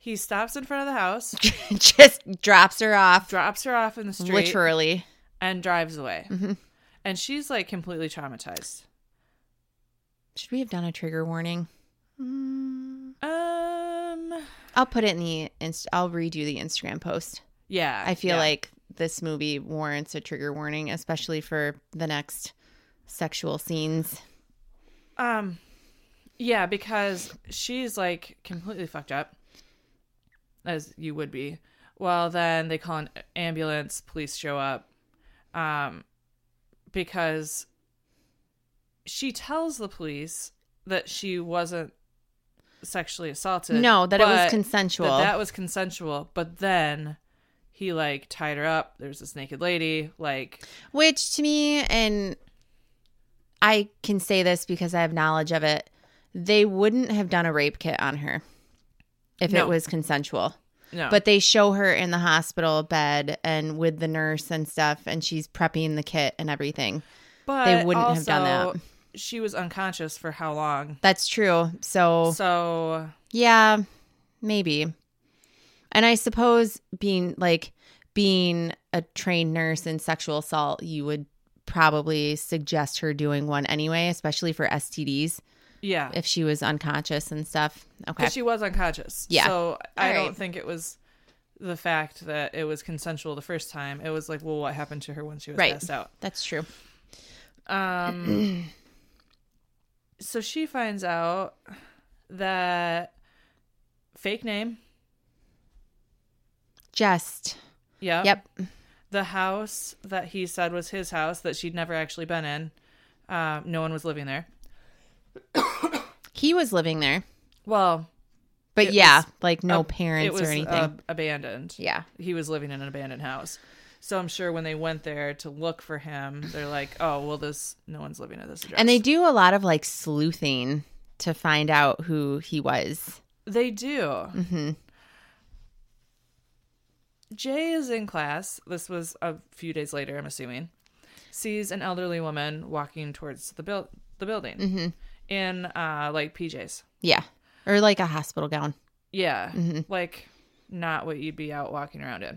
Speaker 2: He stops in front of the house,
Speaker 1: Just drops her off,
Speaker 2: drops her off in the street,
Speaker 1: literally,
Speaker 2: and drives away.
Speaker 1: Mm-hmm.
Speaker 2: And she's like completely traumatized.
Speaker 1: Should we have done a trigger warning? Mm,
Speaker 2: Um,
Speaker 1: I'll put it in the inst- I'll redo the Instagram post.
Speaker 2: yeah.
Speaker 1: I feel
Speaker 2: yeah.
Speaker 1: like this movie warrants a trigger warning, especially for the next sexual scenes.
Speaker 2: Um, yeah, because she's like completely fucked up, as you would be. Well, then they call an ambulance, police show up, um, because she tells the police that she wasn't sexually assaulted.
Speaker 1: No, that it was
Speaker 2: but
Speaker 1: consensual.
Speaker 2: That that was consensual, but then he like tied her up. There's this naked lady, like,
Speaker 1: Which to me, and I can say this because I have knowledge of it, they wouldn't have done a rape kit on her if
Speaker 2: No.
Speaker 1: it was consensual.
Speaker 2: no,
Speaker 1: But they show her in the hospital bed and with the nurse and stuff, and she's prepping the kit and everything.
Speaker 2: but
Speaker 1: they wouldn't have done
Speaker 2: also,
Speaker 1: that.
Speaker 2: She was unconscious for how long?
Speaker 1: That's true. So,
Speaker 2: So
Speaker 1: yeah, maybe. And I suppose being like being a trained nurse in sexual assault, you would probably suggest her doing one anyway, especially for S T Ds
Speaker 2: yeah,
Speaker 1: if she was unconscious and stuff. Okay.
Speaker 2: because she was unconscious.
Speaker 1: Yeah.
Speaker 2: So I
Speaker 1: All
Speaker 2: don't
Speaker 1: right.
Speaker 2: think it was the fact that it was consensual the first time. It was like, well, what happened to her when she was
Speaker 1: Right.
Speaker 2: passed out?
Speaker 1: That's true.
Speaker 2: Um. So she finds out that fake name.
Speaker 1: Just.
Speaker 2: Yeah.
Speaker 1: Yep.
Speaker 2: The house that he said was his house that she'd never actually been in. Uh, no one was living there.
Speaker 1: He was living there.
Speaker 2: Well,
Speaker 1: But
Speaker 2: It
Speaker 1: yeah,
Speaker 2: was
Speaker 1: like no
Speaker 2: ab-
Speaker 1: parents
Speaker 2: it was
Speaker 1: or anything.
Speaker 2: uh, abandoned.
Speaker 1: yeah.
Speaker 2: He was living in an abandoned house. So I'm sure when they went there to look for him, they're like, "Oh, well, this no one's living at this address."
Speaker 1: And they do a lot of like sleuthing to find out who he was.
Speaker 2: They do.
Speaker 1: Mm-hmm.
Speaker 2: Jay is in class. This was a few days later, I'm assuming. Sees an elderly woman walking towards the build the building
Speaker 1: Mm-hmm.
Speaker 2: in uh, like P Js.
Speaker 1: Yeah. Or like a hospital gown.
Speaker 2: Yeah,
Speaker 1: Mhm.
Speaker 2: like not what you'd be out walking around in.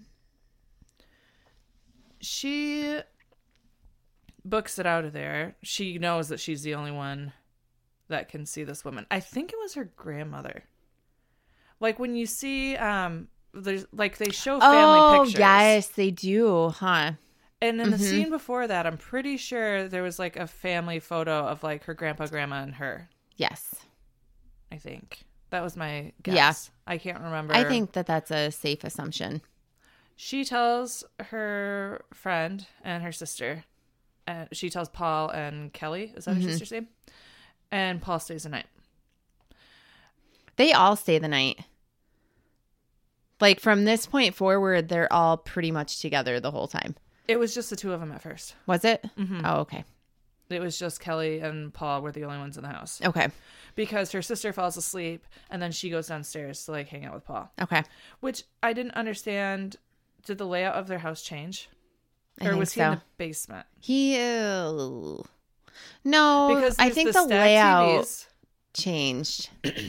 Speaker 2: She books it out of there. She knows that she's the only one that can see this woman. I think it was her grandmother. Like when you see, um, there's like they show family
Speaker 1: Oh,
Speaker 2: pictures.
Speaker 1: yes, they do, huh?
Speaker 2: And in the
Speaker 1: Mhm.
Speaker 2: scene before that, I'm pretty sure there was like a family photo of like her grandpa, grandma, and her.
Speaker 1: Yes.
Speaker 2: I think that was my guess.
Speaker 1: Yeah.
Speaker 2: I can't remember.
Speaker 1: I think that that's a safe assumption.
Speaker 2: She tells her friend and her sister, and she tells Paul and Kelly, is that
Speaker 1: Mhm.
Speaker 2: her sister's name? And Paul stays the night.
Speaker 1: They all stay the night. Like from this point forward, they're all pretty much together the whole time.
Speaker 2: It was just the two of them at first.
Speaker 1: Was it?
Speaker 2: Mhm.
Speaker 1: Oh, okay.
Speaker 2: It was just Kelly and Paul were the only ones in the house
Speaker 1: Okay.
Speaker 2: because her sister falls asleep and then she goes downstairs to like hang out with Paul,
Speaker 1: Okay.
Speaker 2: which I didn't understand. Did the layout of their house change?
Speaker 1: I
Speaker 2: Or
Speaker 1: think
Speaker 2: was he
Speaker 1: so.
Speaker 2: in the basement?
Speaker 1: He, uh, no,
Speaker 2: Because
Speaker 1: I
Speaker 2: there's
Speaker 1: think
Speaker 2: the
Speaker 1: the,
Speaker 2: stacked
Speaker 1: layout
Speaker 2: T Vs.
Speaker 1: changed.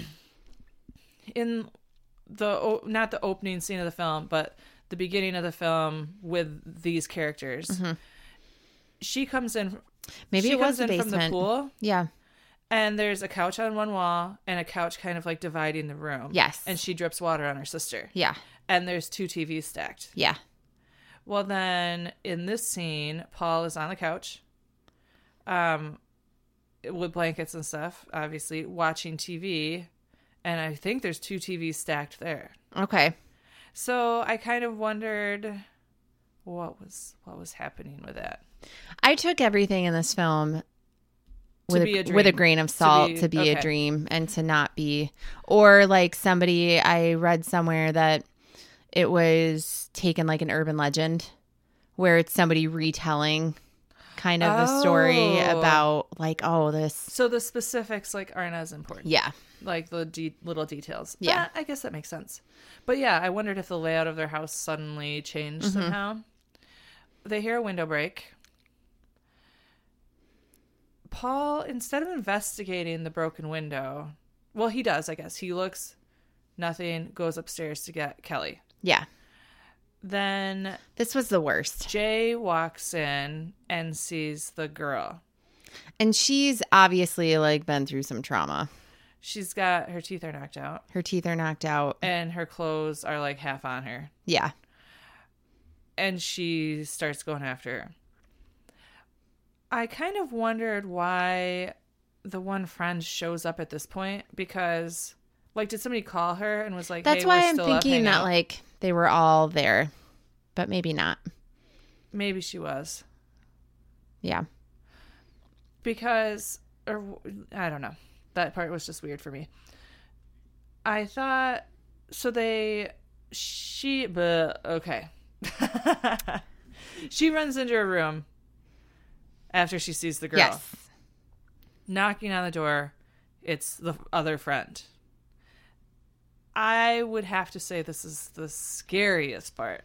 Speaker 2: In the o- not the opening scene of the film, but the beginning of the film with these characters,
Speaker 1: Mhm.
Speaker 2: she comes in.
Speaker 1: Maybe
Speaker 2: she
Speaker 1: it was
Speaker 2: comes
Speaker 1: the
Speaker 2: in from the
Speaker 1: basement.
Speaker 2: pool,
Speaker 1: Yeah.
Speaker 2: and there's a couch on one wall and a couch kind of like dividing the room.
Speaker 1: Yes.
Speaker 2: and she drips water on her sister,
Speaker 1: Yeah.
Speaker 2: and there's two T Vs stacked.
Speaker 1: Yeah.
Speaker 2: Well, then in this scene, Paul is on the couch, um, with blankets and stuff, obviously watching T V, and I think there's two T Vs stacked there.
Speaker 1: Okay.
Speaker 2: So I kind of wondered what was what was happening with that.
Speaker 1: I took everything in this film with
Speaker 2: be a
Speaker 1: with a
Speaker 2: dream.
Speaker 1: grain of
Speaker 2: To
Speaker 1: salt
Speaker 2: be-
Speaker 1: to be
Speaker 2: okay.
Speaker 1: a dream and to not be, or like somebody I read somewhere that it was taken like an urban legend where it's somebody retelling kind of a story
Speaker 2: Oh.
Speaker 1: about like, oh, this.
Speaker 2: So the specifics like aren't as important.
Speaker 1: Yeah.
Speaker 2: Like the de- little details.
Speaker 1: Yeah.
Speaker 2: That- I guess that makes sense. But yeah, I wondered if the layout of their house suddenly changed
Speaker 1: Mm-hmm.
Speaker 2: somehow. They hear a window break. Paul, instead of investigating the broken window, well, he does, I guess. He looks Nothing. Goes upstairs to get Kelly.
Speaker 1: Yeah.
Speaker 2: Then
Speaker 1: This was the worst.
Speaker 2: Jay walks in and sees the girl.
Speaker 1: And she's obviously like been through some trauma.
Speaker 2: She's got her teeth are knocked out
Speaker 1: Her teeth are knocked out.
Speaker 2: and her clothes are like half on her.
Speaker 1: Yeah.
Speaker 2: And she starts going after her. I kind of wondered why the one friend shows up at this point because, like, did somebody call her and was like,
Speaker 1: That's
Speaker 2: hey,
Speaker 1: why
Speaker 2: we're
Speaker 1: I'm
Speaker 2: still up,
Speaker 1: thinking
Speaker 2: hang
Speaker 1: that
Speaker 2: out?
Speaker 1: like they were all there, but maybe not.
Speaker 2: Maybe she was.
Speaker 1: Yeah.
Speaker 2: Because, or I don't know. That part was just weird for me. I thought, so they, she, but okay. She runs into her room after she sees the girl.
Speaker 1: Yes.
Speaker 2: Knocking on the door, it's the other friend. I would have to say this is the scariest part.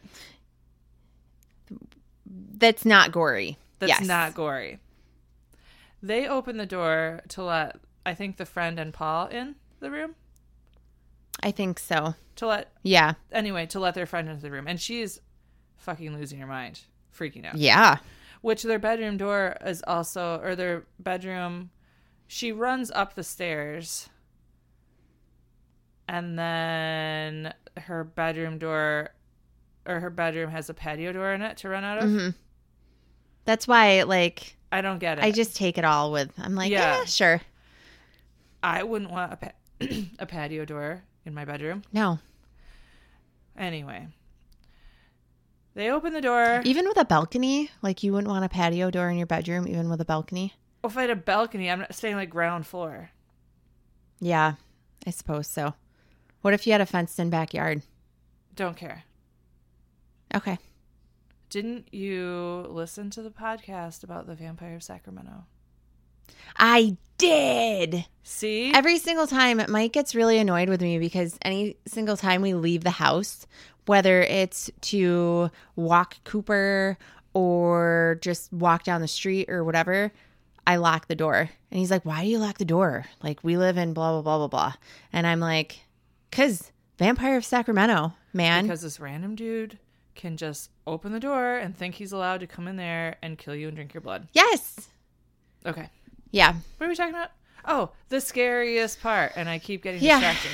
Speaker 1: That's not gory.
Speaker 2: That's
Speaker 1: yes.
Speaker 2: not gory. They open the door to let, I think, the friend and Paul in the room.
Speaker 1: I think so.
Speaker 2: To let,
Speaker 1: Yeah.
Speaker 2: anyway, to let their friend into the room. And she's fucking losing her mind, freaking out.
Speaker 1: Yeah.
Speaker 2: Which their bedroom door is also, or their bedroom, she runs up the stairs. And then her bedroom door, or her bedroom has a patio door in it to run out of.
Speaker 1: Mm-hmm. That's why, like,
Speaker 2: I don't get it.
Speaker 1: I just take it all with, I'm like,
Speaker 2: Yeah.
Speaker 1: yeah, sure.
Speaker 2: I wouldn't want a, pa- a patio door in my bedroom.
Speaker 1: No.
Speaker 2: Anyway. They open the door.
Speaker 1: Even with a balcony, like you wouldn't want a patio door in your bedroom, even with a balcony.
Speaker 2: If I had a balcony, I'm not staying like ground floor.
Speaker 1: Yeah, I suppose so. What if you had a fenced-in backyard?
Speaker 2: Don't care.
Speaker 1: Okay.
Speaker 2: Didn't you listen to the podcast about the Vampire of Sacramento?
Speaker 1: I did.
Speaker 2: See?
Speaker 1: Every single time, Mike gets really annoyed with me because any single time we leave the house, whether it's to walk Cooper or just walk down the street or whatever, I lock the door. And he's like, why do you lock the door? Like, we live in blah, blah, blah, blah, blah. And I'm like, because Vampire of Sacramento, man.
Speaker 2: Because this random dude can just open the door and think he's allowed to come in there and kill you and drink your blood.
Speaker 1: Yes.
Speaker 2: Okay.
Speaker 1: Yeah.
Speaker 2: What are we talking about? Oh, the scariest part. And I keep getting
Speaker 1: Yeah.
Speaker 2: distracted.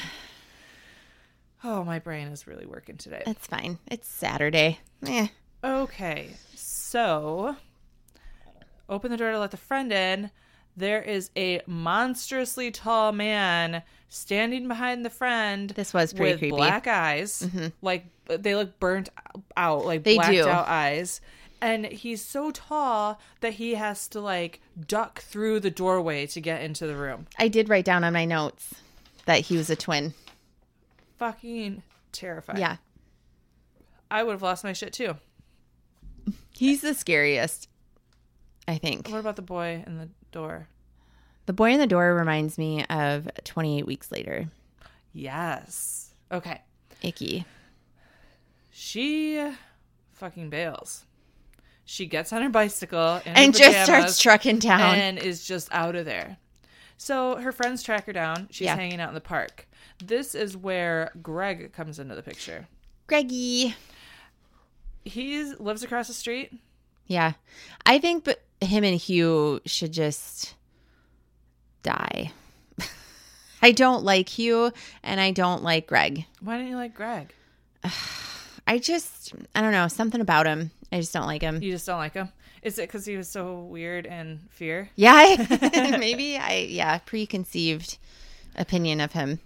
Speaker 2: Oh, my brain is really working today.
Speaker 1: That's fine. It's Saturday. Eh.
Speaker 2: Okay. So, open the door to let the friend in. There is a monstrously tall man standing behind the friend.
Speaker 1: This was pretty
Speaker 2: with
Speaker 1: creepy.
Speaker 2: black eyes.
Speaker 1: Mhm.
Speaker 2: Like, they look burnt out, like
Speaker 1: They
Speaker 2: blacked
Speaker 1: do.
Speaker 2: out eyes. And he's so tall that he has to, like, duck through the doorway to get into the room.
Speaker 1: I did write down on my notes that he was a twin.
Speaker 2: Fucking terrifying.
Speaker 1: Yeah.
Speaker 2: I would have lost my shit, too.
Speaker 1: He's the scariest, I think.
Speaker 2: What about the boy in the door?
Speaker 1: The boy in the door reminds me of twenty-eight Weeks Later.
Speaker 2: Yes. Okay.
Speaker 1: Icky.
Speaker 2: She fucking bails. She gets on her bicycle in her
Speaker 1: And just
Speaker 2: pajamas
Speaker 1: starts trucking down.
Speaker 2: and is just out of there. So her friends track her down. She's
Speaker 1: Yeah.
Speaker 2: hanging out in the park. This is where Greg comes into the picture.
Speaker 1: Greggy.
Speaker 2: He lives across the street.
Speaker 1: Yeah. I think but him and Hugh should just die. I don't like Hugh and I don't like Greg.
Speaker 2: Why don't you like Greg?
Speaker 1: I just, I don't know, something about him. I just don't like him.
Speaker 2: You just don't like him? Is it because he was so weird and fear?
Speaker 1: Yeah, maybe I, yeah, preconceived opinion of him.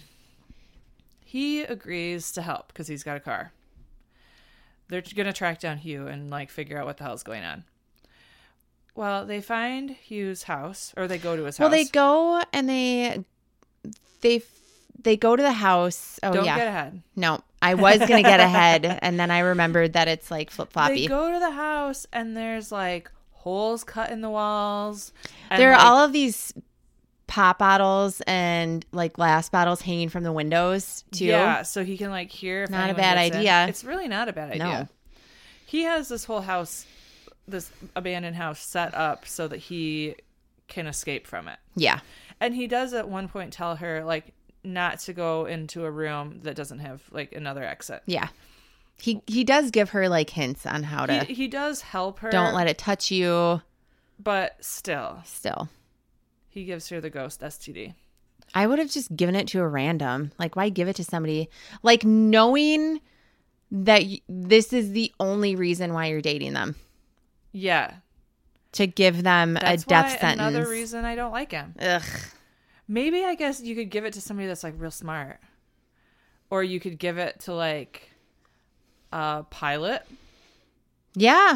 Speaker 2: He agrees to help because he's got a car. They're going to track down Hugh and like figure out what the hell's going on. Well, they find Hugh's house, or they go to his house.
Speaker 1: Well, they go and they, they, they go to the house. Oh,
Speaker 2: Don't
Speaker 1: yeah.
Speaker 2: get ahead.
Speaker 1: No, I was going to get ahead. And then I remembered that it's like flip floppy.
Speaker 2: They go to the house and there's like holes cut in the walls. And,
Speaker 1: There are
Speaker 2: like,
Speaker 1: all of these pop bottles and like glass bottles hanging from the windows too.
Speaker 2: Yeah, so he can like hear. If
Speaker 1: Not a
Speaker 2: anyone
Speaker 1: bad
Speaker 2: gets in.
Speaker 1: idea.
Speaker 2: It's really not a bad idea.
Speaker 1: No.
Speaker 2: He has this whole house, this abandoned house set up so that he can escape from it.
Speaker 1: Yeah.
Speaker 2: And he does at one point tell her, like, not to go into a room that doesn't have like another exit.
Speaker 1: Yeah. He he does give her like hints on how to.
Speaker 2: He, he does help her.
Speaker 1: Don't let it touch you.
Speaker 2: But still,
Speaker 1: Still.
Speaker 2: he gives her the ghost S T D.
Speaker 1: I would have just given it to a random. Like, why give it to somebody? Like, knowing that y- this is the only reason why you're dating them.
Speaker 2: Yeah.
Speaker 1: To give them
Speaker 2: That's
Speaker 1: a death
Speaker 2: why
Speaker 1: sentence.
Speaker 2: Another reason I don't like him.
Speaker 1: Ugh.
Speaker 2: Maybe I guess you could give it to somebody that's like real smart. Or you could give it to like a pilot.
Speaker 1: Yeah.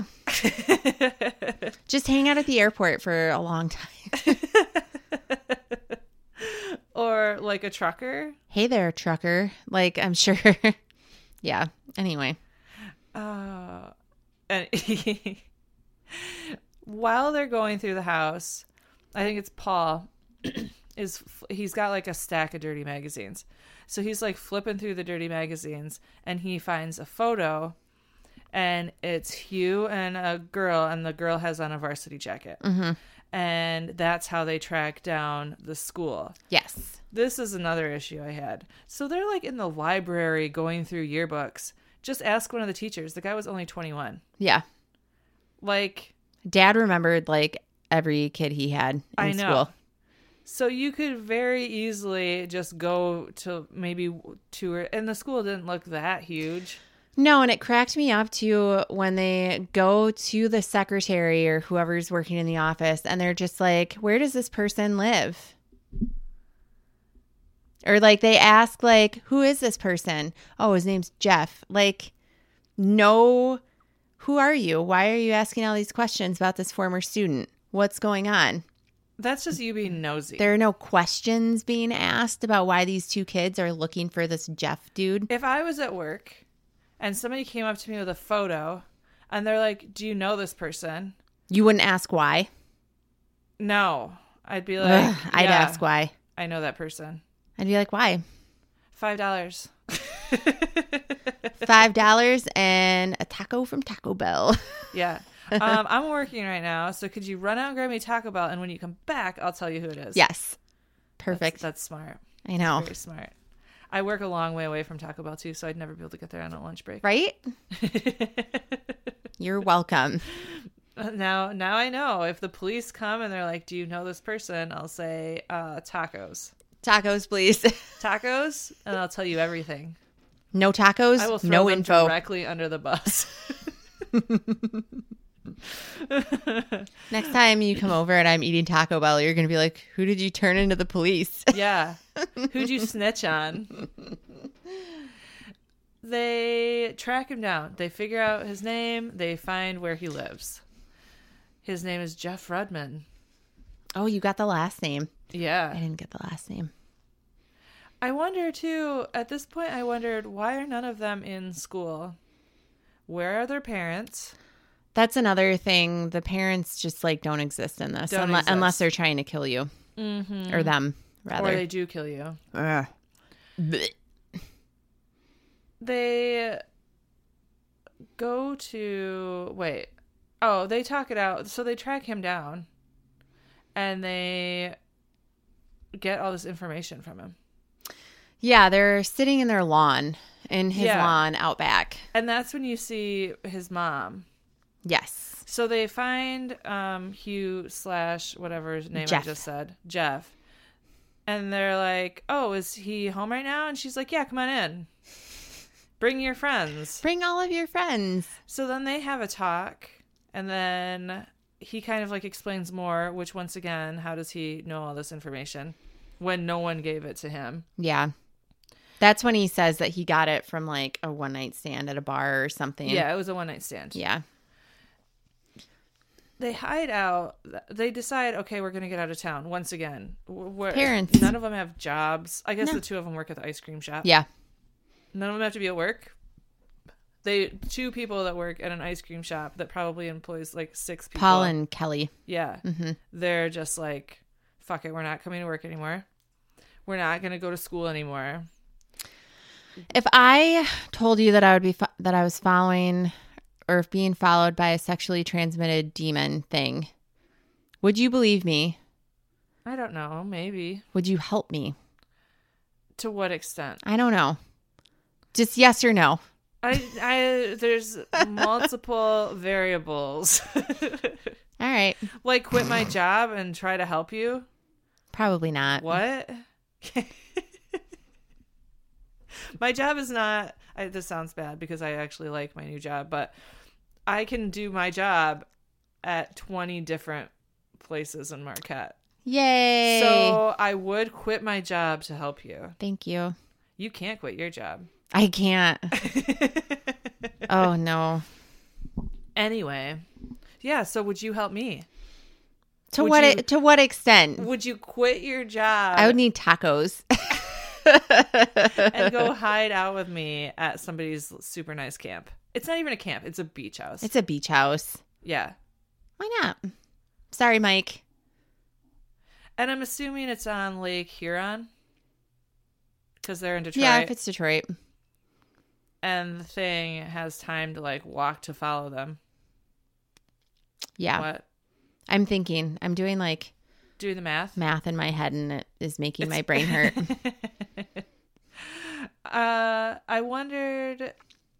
Speaker 1: Just hang out at the airport for a long time.
Speaker 2: Or like a trucker.
Speaker 1: Hey there, trucker. Like, I'm sure. Yeah. Anyway.
Speaker 2: Uh, and while they're going through the house, I think it's Paul. is He's got like a stack of dirty magazines. So he's like flipping through the dirty magazines and he finds a photo. And it's Hugh and a girl, and the girl has on a varsity jacket.
Speaker 1: Mm-hmm.
Speaker 2: And that's how they track down the school.
Speaker 1: Yes.
Speaker 2: This is another issue I had. So they're like in the library going through yearbooks. Just ask one of the teachers. The guy was only twenty-one.
Speaker 1: Yeah.
Speaker 2: Like,
Speaker 1: Dad remembered like every kid he had in
Speaker 2: I know.
Speaker 1: school.
Speaker 2: So you could very easily just go to maybe tour, and the school didn't look that huge.
Speaker 1: No, and it cracked me up too when they go to the secretary or whoever's working in the office and they're just like, where does this person live? Or like they ask like, who is this person? Oh, his name's Jeff. Like, no, who are you? Why are you asking all these questions about this former student? What's going on?
Speaker 2: That's just you being nosy.
Speaker 1: There are no questions being asked about why these two kids are looking for this Jeff dude.
Speaker 2: If I was at work and somebody came up to me with a photo and they're like, do you know this person?
Speaker 1: You wouldn't ask why?
Speaker 2: No. I'd be like,
Speaker 1: Ugh, I'd
Speaker 2: yeah,
Speaker 1: ask why.
Speaker 2: I know that person.
Speaker 1: I'd be like, why?
Speaker 2: Five dollars.
Speaker 1: Five dollars and a taco from Taco Bell.
Speaker 2: Yeah. Um, I'm working right now, so could you run out and grab me Taco Bell, and when you come back, I'll tell you who it is.
Speaker 1: Yes. Perfect.
Speaker 2: That's, that's smart.
Speaker 1: I know.
Speaker 2: Very smart. I work a long way away from Taco Bell, too, so I'd never be able to get there on a lunch break.
Speaker 1: Right? You're welcome.
Speaker 2: Now, now I know. If the police come and they're like, do you know this person? I'll say, uh, tacos.
Speaker 1: Tacos, please.
Speaker 2: Tacos, and I'll tell you everything.
Speaker 1: No tacos,
Speaker 2: I will throw
Speaker 1: no
Speaker 2: them
Speaker 1: info.
Speaker 2: directly under the bus.
Speaker 1: Next time you come over and I'm eating Taco Bell, you're going to be like, who did you turn into the police?
Speaker 2: Yeah. Who'd you snitch on? They track him down. They figure out his name. They find where he lives. His name is Jeff Rudman.
Speaker 1: Oh, you got the last name. I
Speaker 2: Yeah.
Speaker 1: didn't get the last name.
Speaker 2: I wonder, too, at this point, I wondered, why are none of them in school? Where are their parents?
Speaker 1: That's another thing. The parents just like don't exist in this
Speaker 2: Don't
Speaker 1: unless,
Speaker 2: exist.
Speaker 1: unless they're trying to kill you
Speaker 2: Mm-hmm.
Speaker 1: or them, rather.
Speaker 2: Or they do kill you.
Speaker 1: Ugh. Blech.
Speaker 2: They go to wait oh they talk it out, so they track him down and they get all this information from him,
Speaker 1: Yeah, they're sitting in their lawn, in his
Speaker 2: Yeah.
Speaker 1: lawn out back.
Speaker 2: and that's when you see his mom.
Speaker 1: Yes.
Speaker 2: So they find um Hugh slash whatever his name
Speaker 1: Jeff.
Speaker 2: I just said, Jeff, and they're like, oh, is he home right now? And she's like, yeah, come on in, bring your friends.
Speaker 1: Bring all of your friends.
Speaker 2: So then they have a talk, and then he kind of like explains more, which once again, how does he know all this information when no one gave it to him?
Speaker 1: Yeah. That's when he says that he got it from like a one night stand at a bar or something.
Speaker 2: Yeah, it was a one night stand.
Speaker 1: Yeah.
Speaker 2: They hide out. They decide, okay, we're going to get out of town once again. We're,
Speaker 1: Parents.
Speaker 2: None of them have jobs. I guess
Speaker 1: No.
Speaker 2: the two of them work at the ice cream shop.
Speaker 1: Yeah.
Speaker 2: None of them have to be at work. They two people that work at an ice cream shop that probably employs like six people.
Speaker 1: Paul and Kelly.
Speaker 2: Yeah.
Speaker 1: hmm
Speaker 2: They're just like, fuck it, we're not coming to work anymore. We're not going to go to school anymore.
Speaker 1: If I told you that I would be fo- that I was following or being followed by a sexually transmitted demon thing, would you believe me?
Speaker 2: I don't know, maybe.
Speaker 1: Would you help me?
Speaker 2: To what extent?
Speaker 1: I don't know. Just yes or no.
Speaker 2: I, I, there's multiple variables.
Speaker 1: All right.
Speaker 2: Like quit my job and try to help you?
Speaker 1: Probably not.
Speaker 2: What? My job is not, I, this sounds bad because I actually like my new job, but I can do my job at twenty different places in Marquette.
Speaker 1: Yay.
Speaker 2: So I would quit my job to help you.
Speaker 1: Thank you.
Speaker 2: You can't quit your job.
Speaker 1: I can't. Oh, no.
Speaker 2: Anyway. Yeah, so would you help me?
Speaker 1: To
Speaker 2: Would
Speaker 1: what
Speaker 2: you-
Speaker 1: e- to what extent?
Speaker 2: Would you quit your job
Speaker 1: I would need tacos.
Speaker 2: and go hide out with me at somebody's super nice camp? It's not even a camp. It's a beach house.
Speaker 1: It's a beach house.
Speaker 2: Yeah.
Speaker 1: Why not? Sorry, Mike.
Speaker 2: And I'm assuming it's on Lake Huron because they're in Detroit.
Speaker 1: Yeah, if it's Detroit.
Speaker 2: And the thing has time to like walk to follow them.
Speaker 1: Yeah.
Speaker 2: What?
Speaker 1: I'm thinking. I'm doing like
Speaker 2: Do the math.
Speaker 1: math in my head and it is making my brain hurt.
Speaker 2: uh, I wondered.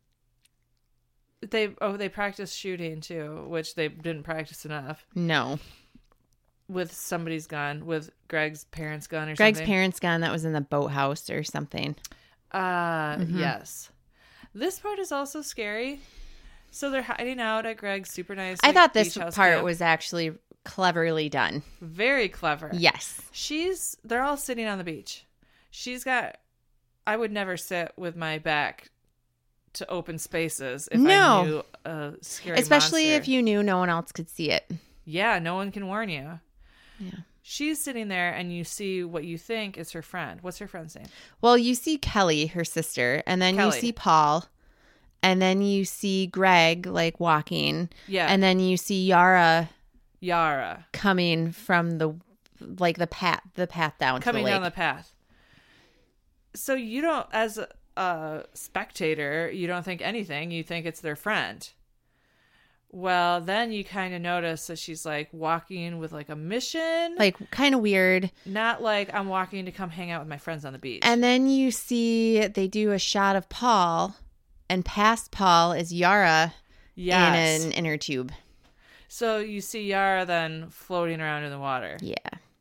Speaker 2: They oh they practice shooting too, which they didn't practice enough
Speaker 1: No.
Speaker 2: with somebody's gun, with Greg's parents' gun or
Speaker 1: Greg's
Speaker 2: something.
Speaker 1: parents' gun that was in the boathouse or something.
Speaker 2: Uh,
Speaker 1: Mhm.
Speaker 2: yes. This part is also scary. So they're hiding out at Greg's super nice.
Speaker 1: I
Speaker 2: like,
Speaker 1: thought this
Speaker 2: beach house
Speaker 1: part
Speaker 2: camp.
Speaker 1: was actually cleverly done.
Speaker 2: very clever.
Speaker 1: Yes.
Speaker 2: She's they're all sitting on the beach. She's got I would never sit with my back to open spaces if
Speaker 1: No.
Speaker 2: I knew a scary
Speaker 1: Especially
Speaker 2: monster.
Speaker 1: if you knew no one else could see it.
Speaker 2: Yeah, no one can warn you.
Speaker 1: Yeah.
Speaker 2: She's sitting there and you see what you think is her friend. What's her friend's name?
Speaker 1: Well, you see Kelly, her sister, and then
Speaker 2: Kelly.
Speaker 1: you see Paul, and then you see Greg like walking,
Speaker 2: Yeah.
Speaker 1: and then you see Yara
Speaker 2: Yara
Speaker 1: coming from the like the path the path down
Speaker 2: coming
Speaker 1: to the lake.
Speaker 2: down the path. So you don't, as a, a spectator, you don't think anything. You think it's their friend. Well, then you kind of notice that she's like walking with like a mission.
Speaker 1: Like kind of weird.
Speaker 2: Not like I'm walking to come hang out with my friends on the beach.
Speaker 1: And then you see they do a shot of Paul, and past Paul is Yara
Speaker 2: yes.
Speaker 1: in an inner tube.
Speaker 2: So you see Yara then floating around in the water.
Speaker 1: Yeah.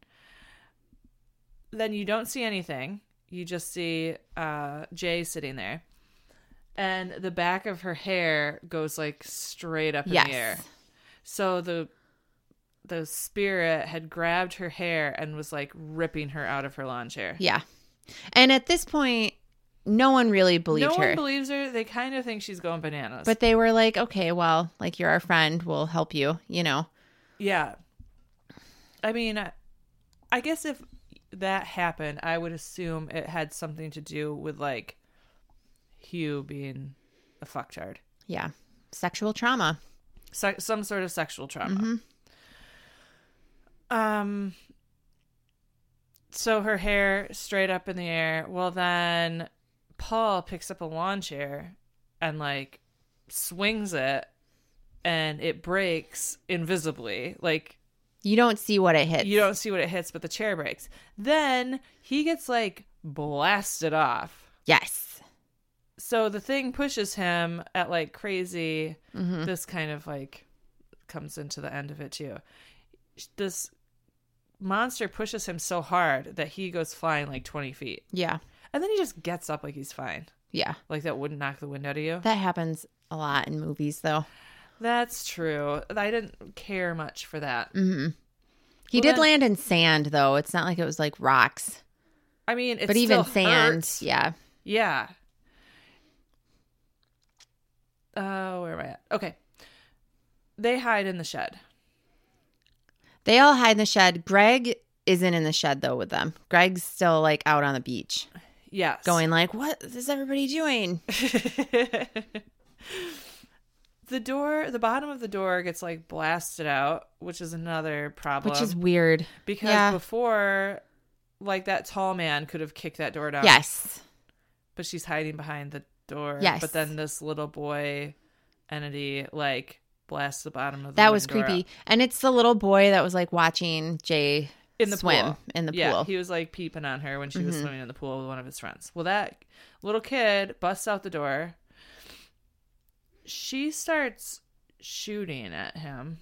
Speaker 2: Then you don't see anything. You just see uh, Jay sitting there. And the back of her hair goes like straight up in
Speaker 1: Yes.
Speaker 2: the air. So the the spirit had grabbed her hair and was like ripping her out of her lawn chair.
Speaker 1: Yeah. And at this point, no one really believed
Speaker 2: no
Speaker 1: her.
Speaker 2: one believes her. They kind of think she's going bananas.
Speaker 1: But they were like, okay, well, like you're our friend. We'll help you, you know.
Speaker 2: yeah. I mean, I- I guess if that happened, I would assume it had something to do with like Hugh being a fucktard.
Speaker 1: Yeah. Sexual trauma.
Speaker 2: Se- some sort of sexual trauma.
Speaker 1: Mhm.
Speaker 2: Um. So her hair straight up in the air. Well, then Paul picks up a lawn chair and like swings it, and it breaks invisibly. Like
Speaker 1: You don't see what it hits.
Speaker 2: you don't see what it hits, but the chair breaks. Then he gets like blasted off.
Speaker 1: Yes.
Speaker 2: So the thing pushes him at like crazy.
Speaker 1: Mhm.
Speaker 2: This kind of like comes into the end of it too. This monster pushes him so hard that he goes flying like twenty feet.
Speaker 1: Yeah.
Speaker 2: And then he just gets up like he's fine.
Speaker 1: Yeah.
Speaker 2: Like that wouldn't knock the wind out of you.
Speaker 1: That happens a lot in movies, though.
Speaker 2: That's true. I didn't care much for that.
Speaker 1: hmm He
Speaker 2: Well,
Speaker 1: did
Speaker 2: then-
Speaker 1: land in sand, though. It's not like it was like rocks.
Speaker 2: I mean, it's
Speaker 1: but even
Speaker 2: still
Speaker 1: sand,
Speaker 2: hurts.
Speaker 1: yeah.
Speaker 2: Yeah. Uh, where am I at? Okay. They hide in the shed.
Speaker 1: They all hide in the shed. Greg isn't in the shed, though, with them. Greg's still, like, out on the beach.
Speaker 2: Yes.
Speaker 1: Going like, what is everybody doing?
Speaker 2: The door, the bottom of the door gets like blasted out, which is another problem.
Speaker 1: Which is weird.
Speaker 2: because
Speaker 1: yeah.
Speaker 2: before, like that tall man could have kicked that door down.
Speaker 1: Yes.
Speaker 2: But she's hiding behind the door.
Speaker 1: Yes.
Speaker 2: But then this little boy entity like blasts the bottom of the
Speaker 1: That was
Speaker 2: wooden door
Speaker 1: creepy.
Speaker 2: out.
Speaker 1: And it's the little boy that was like watching Jay
Speaker 2: in the
Speaker 1: swim
Speaker 2: pool.
Speaker 1: in the
Speaker 2: Yeah,
Speaker 1: pool.
Speaker 2: he was like peeping on her when she was
Speaker 1: Mhm.
Speaker 2: swimming in the pool with one of his friends. Well, that little kid busts out the door. She starts shooting at him.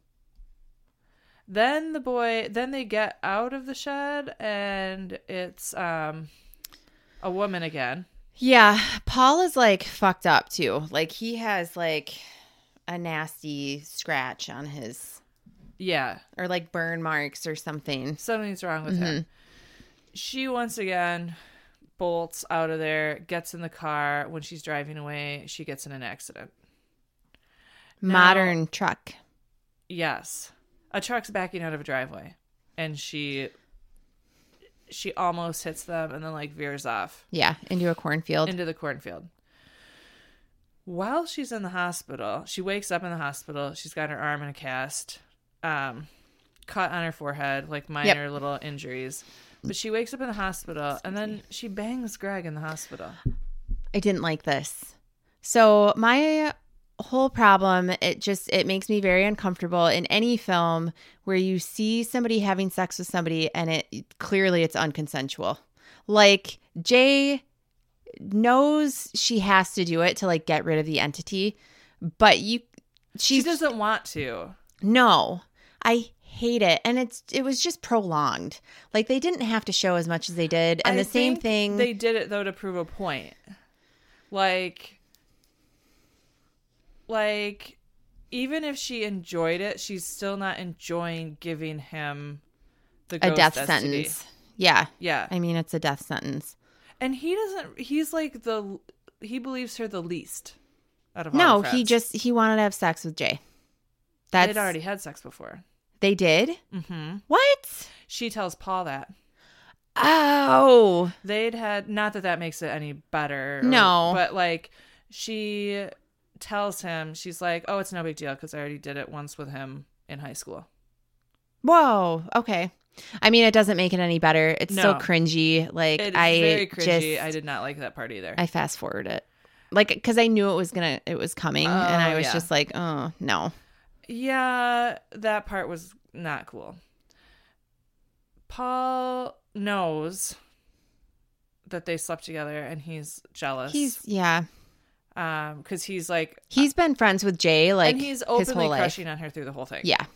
Speaker 2: Then the boy, then they get out of the shed, and it's um a woman again.
Speaker 1: Yeah, Paul is like fucked up too. Like he has like a nasty scratch on his,
Speaker 2: Yeah,
Speaker 1: or like burn marks or something.
Speaker 2: something's wrong with him. She once again bolts out of there, gets in the car. When she's driving away, she gets in an accident.
Speaker 1: Modern truck.
Speaker 2: Yes. A truck's backing out of a driveway, and she she almost hits them and then like veers off
Speaker 1: Yeah, into a cornfield.
Speaker 2: into the cornfield. While she's in the hospital, she wakes up in the hospital. She's got her arm in a cast, um, cut on her forehead, like minor little injuries. But she wakes up in the hospital, and then she bangs Greg in the hospital.
Speaker 1: I didn't like this. So my whole problem, it just it makes me very uncomfortable in any film where you see somebody having sex with somebody and it clearly it's unconsensual. Like Jay knows she has to do it to like get rid of the entity, but you
Speaker 2: She
Speaker 1: she's
Speaker 2: doesn't want to.
Speaker 1: no. I hate it, and it's it was just prolonged. Like they didn't have to show as much as they did, and
Speaker 2: I
Speaker 1: the same
Speaker 2: think
Speaker 1: thing.
Speaker 2: They did it though to prove a point. Like, like, even if she enjoyed it, she's still not enjoying giving him the
Speaker 1: a
Speaker 2: ghost
Speaker 1: death
Speaker 2: S T D.
Speaker 1: sentence. Yeah,
Speaker 2: Yeah,
Speaker 1: I mean it's a death sentence.
Speaker 2: and he doesn't. He's like the he believes her the least out of all
Speaker 1: No,
Speaker 2: the
Speaker 1: he
Speaker 2: friends.
Speaker 1: just he wanted to have sex with Jay. That's
Speaker 2: They'd already had sex before.
Speaker 1: they did.
Speaker 2: Mm-hmm.
Speaker 1: What?
Speaker 2: She tells Paul that
Speaker 1: Oh,
Speaker 2: they'd had. Not that that makes it any better. or-
Speaker 1: No.
Speaker 2: but like she tells him, she's like, "Oh, it's no big deal because I already did it once with him in high school."
Speaker 1: whoa. Okay. I mean, it doesn't make it any better. It's so
Speaker 2: No.
Speaker 1: cringy. Like
Speaker 2: It's
Speaker 1: I
Speaker 2: very cringy.
Speaker 1: just
Speaker 2: I did not like that part either.
Speaker 1: I fast forward it, like because I knew it was gonna it was coming, and I
Speaker 2: Oh,
Speaker 1: was
Speaker 2: yeah.
Speaker 1: just like, oh no.
Speaker 2: Yeah, that part was not cool. Paul knows that they slept together, and he's jealous.
Speaker 1: He's yeah.
Speaker 2: um because he's like
Speaker 1: He's been friends with Jay like
Speaker 2: and he's
Speaker 1: his
Speaker 2: openly
Speaker 1: whole life.
Speaker 2: crushing on her through the whole thing.
Speaker 1: Yeah.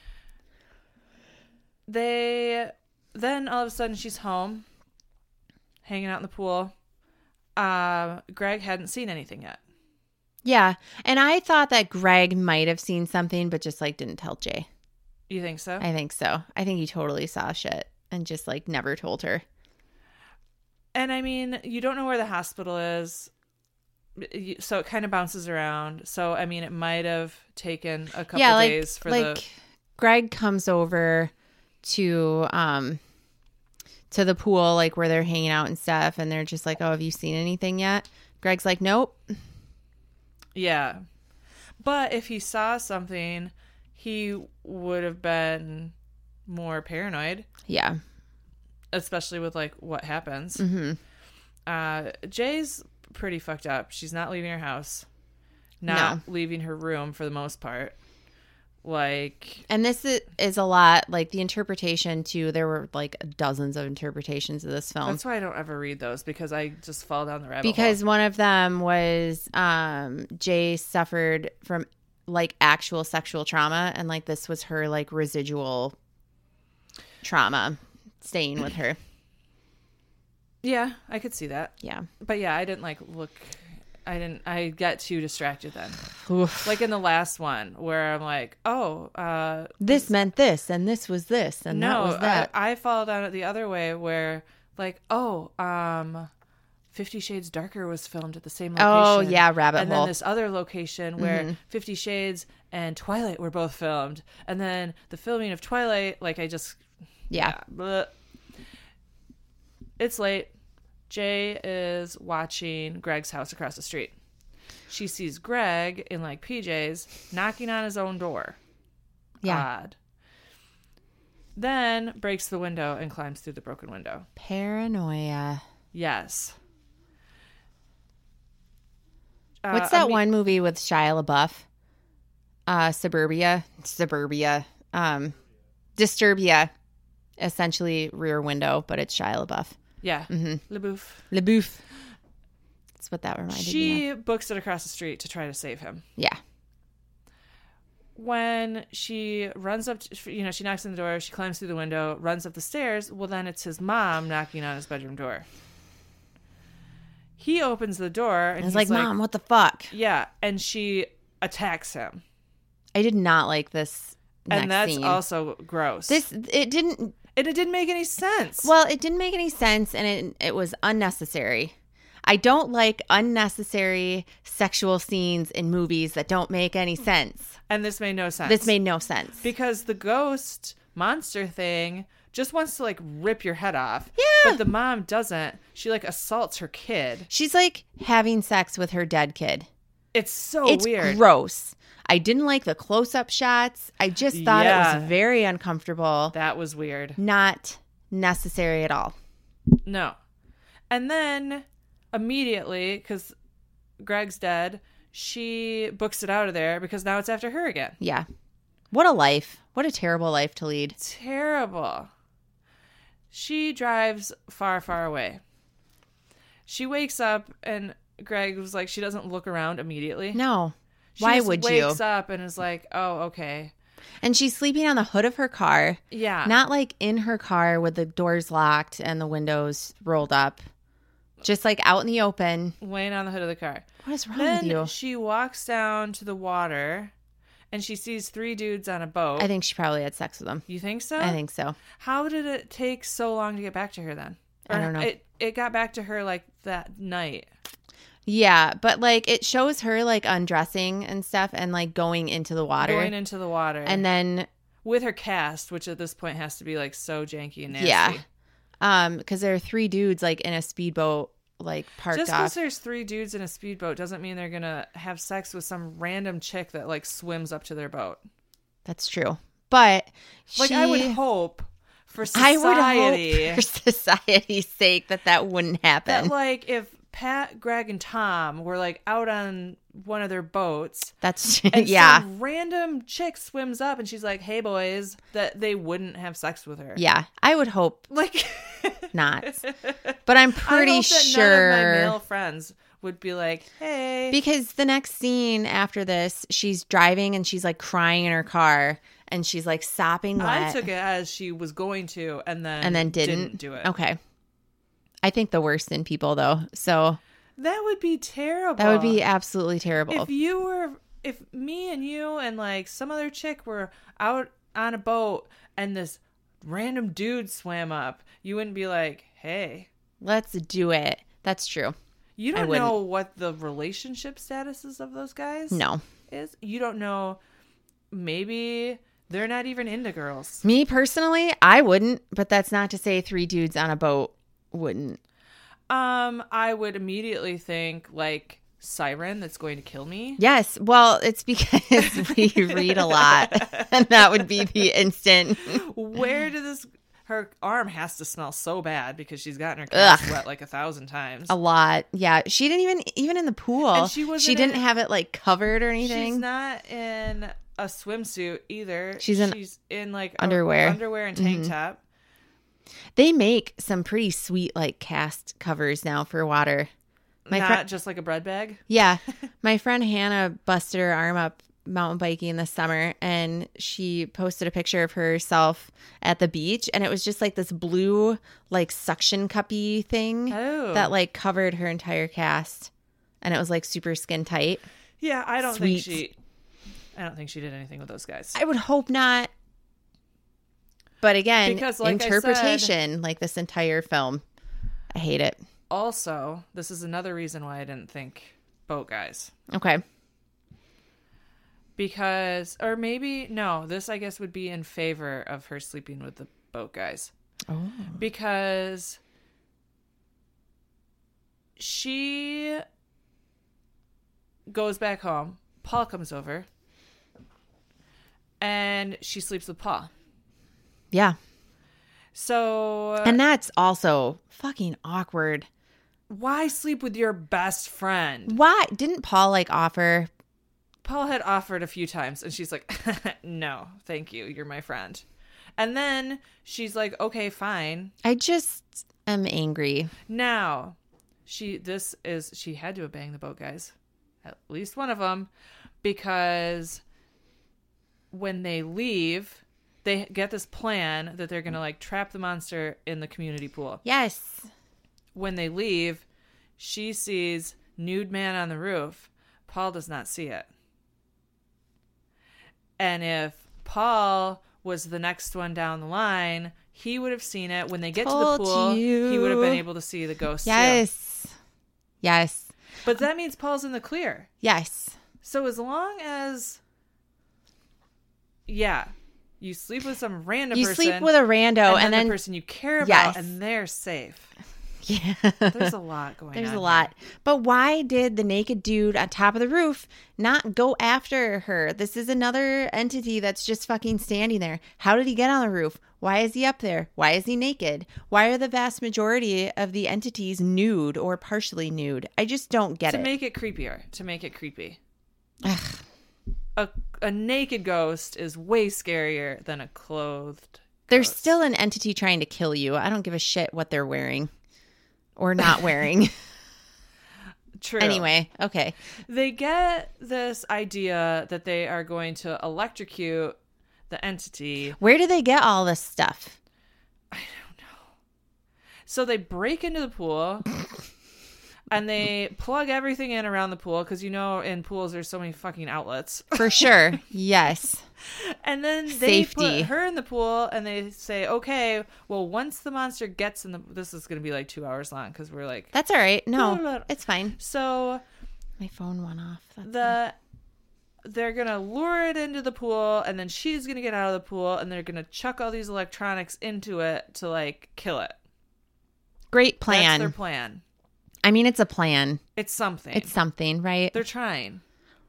Speaker 2: They then all of a sudden she's home, hanging out in the pool. Um, Greg hadn't seen anything yet.
Speaker 1: Yeah. And I thought that Greg might have seen something, but just like didn't tell Jay.
Speaker 2: You think so?
Speaker 1: I think so. I think he totally saw shit and just like never told her.
Speaker 2: And I mean, you don't know where the hospital is, You- so it kind of bounces around. So I mean, it might have taken a couple
Speaker 1: yeah, like,
Speaker 2: days for
Speaker 1: like
Speaker 2: the.
Speaker 1: Greg comes over to um to the pool, like where they're hanging out and stuff, and they're just like, "Oh, have you seen anything yet?" Greg's like, "Nope."
Speaker 2: Yeah, but if he saw something, he would have been more paranoid,
Speaker 1: Yeah.
Speaker 2: especially with like what happens.
Speaker 1: Mm-hmm.
Speaker 2: Uh, Jay's pretty fucked up. She's not leaving her house, not leaving her room for the most part. Like,
Speaker 1: And this is, is a lot, like the interpretation too. There were like dozens of interpretations of this film.
Speaker 2: that's why I don't ever read those, because I just fall down the rabbit
Speaker 1: Because
Speaker 2: hole.
Speaker 1: one of them was um, Jay suffered from like actual sexual trauma, and like this was her like residual trauma staying with her.
Speaker 2: Yeah, I could see that.
Speaker 1: Yeah.
Speaker 2: But yeah, I didn't like look. I didn't. I got too distracted then.
Speaker 1: Oof.
Speaker 2: Like in the last one, where I'm like, oh, uh,
Speaker 1: This meant this, and this was this, and that
Speaker 2: no,
Speaker 1: was that.
Speaker 2: I, I fall down it the other way, where like, oh, um, Fifty Shades Darker was filmed at the same location.
Speaker 1: Oh, yeah, rabbit
Speaker 2: and
Speaker 1: hole.
Speaker 2: then this other location where
Speaker 1: Mhm.
Speaker 2: Fifty Shades and Twilight were both filmed, and then the filming of Twilight, like I just,
Speaker 1: yeah.
Speaker 2: bleh. It's late. Jay is watching Greg's house across the street. She sees Greg in like P Js knocking on his own door.
Speaker 1: Yeah.
Speaker 2: Odd. Then breaks the window and climbs through the broken window.
Speaker 1: Paranoia.
Speaker 2: Yes. Uh,
Speaker 1: What's that
Speaker 2: I mean-
Speaker 1: one movie with Shia LaBeouf? Uh, Suburbia. Suburbia. Um, Disturbia. essentially Rear Window, but it's Shia LaBeouf.
Speaker 2: Yeah.
Speaker 1: Mm-hmm.
Speaker 2: LaBeouf.
Speaker 1: LaBeouf. That's what that reminded me
Speaker 2: She
Speaker 1: of.
Speaker 2: books it across the street to try to save him.
Speaker 1: Yeah.
Speaker 2: When she runs up, to, you know, she knocks on the door, she climbs through the window, runs up the stairs. Well, then it's his mom knocking on his bedroom door. He opens the door and
Speaker 1: I was
Speaker 2: he's
Speaker 1: like, Mom, what the fuck?
Speaker 2: Yeah, and she attacks him.
Speaker 1: I did not like this next
Speaker 2: And that's
Speaker 1: scene.
Speaker 2: also gross.
Speaker 1: This, it didn't,
Speaker 2: and it didn't make any sense.
Speaker 1: well, it didn't make any sense, and it it was unnecessary. I don't like unnecessary sexual scenes in movies that don't make any sense.
Speaker 2: And this made no sense.
Speaker 1: This made no sense.
Speaker 2: Because the ghost monster thing just wants to like rip your head off.
Speaker 1: Yeah.
Speaker 2: But the mom doesn't. She like assaults her kid.
Speaker 1: She's like having sex with her dead kid.
Speaker 2: It's so
Speaker 1: It's
Speaker 2: weird.
Speaker 1: gross. I didn't like the close-up shots. I just thought
Speaker 2: Yeah.
Speaker 1: it was very uncomfortable.
Speaker 2: That was weird.
Speaker 1: Not necessary at all.
Speaker 2: No. And then immediately, because Greg's dead, she books it out of there because now it's after her again.
Speaker 1: Yeah. What a life. What a terrible life to lead.
Speaker 2: Terrible. She drives far, far away. She wakes up and Greg was like, she doesn't look around immediately.
Speaker 1: No.
Speaker 2: She
Speaker 1: Why
Speaker 2: just
Speaker 1: would you?
Speaker 2: wakes up and is like, oh, okay.
Speaker 1: And she's sleeping on the hood of her car.
Speaker 2: Yeah.
Speaker 1: Not like in her car with the doors locked and the windows rolled up. Just like out in the open.
Speaker 2: Laying on the hood of the car.
Speaker 1: What is wrong
Speaker 2: Then
Speaker 1: with you?
Speaker 2: she walks down to the water and she sees three dudes on a boat.
Speaker 1: I think she probably had sex with them.
Speaker 2: You think so?
Speaker 1: I think so.
Speaker 2: How did it take so long to get back to her then?
Speaker 1: I don't know.
Speaker 2: It, it got back to her like that night.
Speaker 1: Yeah, but like it shows her like undressing and stuff and like going into the water.
Speaker 2: Going into the water.
Speaker 1: And then
Speaker 2: with her cast, which at this point has to be like so janky and nasty.
Speaker 1: yeah. Um because there are three dudes like in a speedboat like parked
Speaker 2: Just because
Speaker 1: off.
Speaker 2: there's three dudes in a speedboat doesn't mean they're gonna have sex with some random chick that like swims up to their boat.
Speaker 1: That's true. But
Speaker 2: Like
Speaker 1: she,
Speaker 2: I would hope for
Speaker 1: I
Speaker 2: society
Speaker 1: would hope for society's sake that that wouldn't happen.
Speaker 2: that like if Pat, Greg, and Tom were like out on one of their boats
Speaker 1: That's
Speaker 2: and
Speaker 1: yeah.
Speaker 2: some random chick swims up and she's like, "Hey boys," that they wouldn't have sex with her.
Speaker 1: Yeah. I would hope
Speaker 2: Like
Speaker 1: not. But I'm pretty
Speaker 2: I hope that
Speaker 1: sure
Speaker 2: none of my male friends would be like, "Hey."
Speaker 1: because the next scene after this, she's driving and she's like crying in her car and she's like sopping wet.
Speaker 2: I took it as she was going to and then
Speaker 1: and then didn't.
Speaker 2: didn't do it.
Speaker 1: Okay. I think the worst in people though. So
Speaker 2: That would be terrible.
Speaker 1: that would be absolutely terrible.
Speaker 2: If you were, if me and you and like some other chick were out on a boat and this random dude swam up, you wouldn't be like, "Hey."
Speaker 1: Let's do it. That's true.
Speaker 2: You
Speaker 1: I
Speaker 2: don't
Speaker 1: wouldn't.
Speaker 2: know what the relationship statuses of those guys
Speaker 1: No.
Speaker 2: is. You don't know. Maybe they're not even into girls.
Speaker 1: Me personally, I wouldn't, but that's not to say three dudes on a boat wouldn't.
Speaker 2: Um, I would immediately think like siren that's going to kill me.
Speaker 1: Yes. Well, it's because we read a lot. And that would be the instant.
Speaker 2: Where did this? Her arm has to smell so bad because she's gotten her clothes
Speaker 1: Ugh.
Speaker 2: wet like a thousand times.
Speaker 1: A lot. Yeah. She didn't even, even in the pool,
Speaker 2: And she wasn't
Speaker 1: she didn't
Speaker 2: in-
Speaker 1: have it like covered or anything.
Speaker 2: She's not in a swimsuit either.
Speaker 1: She's in
Speaker 2: she's in like a-
Speaker 1: underwear.
Speaker 2: underwear and tank
Speaker 1: Mhm.
Speaker 2: top.
Speaker 1: They make some pretty sweet like cast covers now for water. My
Speaker 2: not
Speaker 1: friend,
Speaker 2: just like a bread bag.
Speaker 1: yeah, my friend Hannah busted her arm up mountain biking this summer, and she posted a picture of herself at the beach, and it was just like this blue like suction cuppy thing
Speaker 2: Oh,
Speaker 1: that like covered her entire cast, and it was like super skin tight.
Speaker 2: yeah. I don't
Speaker 1: sweet.
Speaker 2: think she. I don't think she did anything with those guys.
Speaker 1: I would hope not. But again,
Speaker 2: Because, like I said-
Speaker 1: interpretation, like this entire film, I hate it.
Speaker 2: Also, this is another reason why I didn't think boat guys.
Speaker 1: Okay.
Speaker 2: Because, or maybe, no, this I guess would be in favor of her sleeping with the boat guys.
Speaker 1: Oh.
Speaker 2: Because she goes back home. Paul comes over. And she sleeps with Paul.
Speaker 1: Yeah.
Speaker 2: So,
Speaker 1: And that's also fucking awkward.
Speaker 2: why sleep with your best friend?
Speaker 1: Why didn't Paul like offer?
Speaker 2: Paul had offered a few times, and she's like, no, thank you. You're my friend. And then she's like, okay, fine.
Speaker 1: I just am angry.
Speaker 2: Now, she this is she had to have banged the boat guys, at least one of them, because when they leave, they get this plan that they're gonna like trap the monster in the community pool.
Speaker 1: Yes.
Speaker 2: When they leave, she sees nude man on the roof. Paul does not see it. And if Paul was the next one down the line, he would have seen it. When they get
Speaker 1: Told
Speaker 2: to the pool,
Speaker 1: you.
Speaker 2: he would have been able to see the ghost.
Speaker 1: Yes.
Speaker 2: Too.
Speaker 1: Yes.
Speaker 2: But that means Paul's in the clear.
Speaker 1: Yes.
Speaker 2: So as long as, yeah, you sleep with some random
Speaker 1: You
Speaker 2: person.
Speaker 1: sleep with a rando
Speaker 2: and,
Speaker 1: and
Speaker 2: then
Speaker 1: then
Speaker 2: the person you care about,
Speaker 1: Yes.
Speaker 2: and they're safe.
Speaker 1: yeah.
Speaker 2: There's a lot going on.
Speaker 1: There's a lot. But why did the naked dude on top of the roof not go after her? This is another entity that's just fucking standing there. How did he get on the roof? Why is he up there? Why is he naked? Why are the vast majority of the entities nude or partially nude? I just don't get
Speaker 2: to
Speaker 1: it.
Speaker 2: make it creepier. To make it creepy. a a naked ghost is way scarier than a clothed.
Speaker 1: There's
Speaker 2: ghost.
Speaker 1: still an entity trying to kill you. I don't give a shit what they're wearing or not wearing.
Speaker 2: True.
Speaker 1: Anyway, okay.
Speaker 2: They get this idea that they are going to electrocute the entity.
Speaker 1: Where do they get all this stuff?
Speaker 2: So they break into the pool and they plug everything in around the pool because, you know, in pools there's so many fucking outlets.
Speaker 1: For sure. Yes.
Speaker 2: And then they
Speaker 1: Safety.
Speaker 2: put her in the pool and they say, okay, well, once the monster gets in the... This is going to be like two hours long because we're like...
Speaker 1: That's all right. No, it's fine.
Speaker 2: So
Speaker 1: My phone went off. That's
Speaker 2: the... They're going to lure it into the pool and then she's going to get out of the pool and they're going to chuck all these electronics into it to, like, kill it.
Speaker 1: Great plan.
Speaker 2: That's their plan.
Speaker 1: I mean, it's a plan.
Speaker 2: It's something.
Speaker 1: It's something, right?
Speaker 2: They're trying.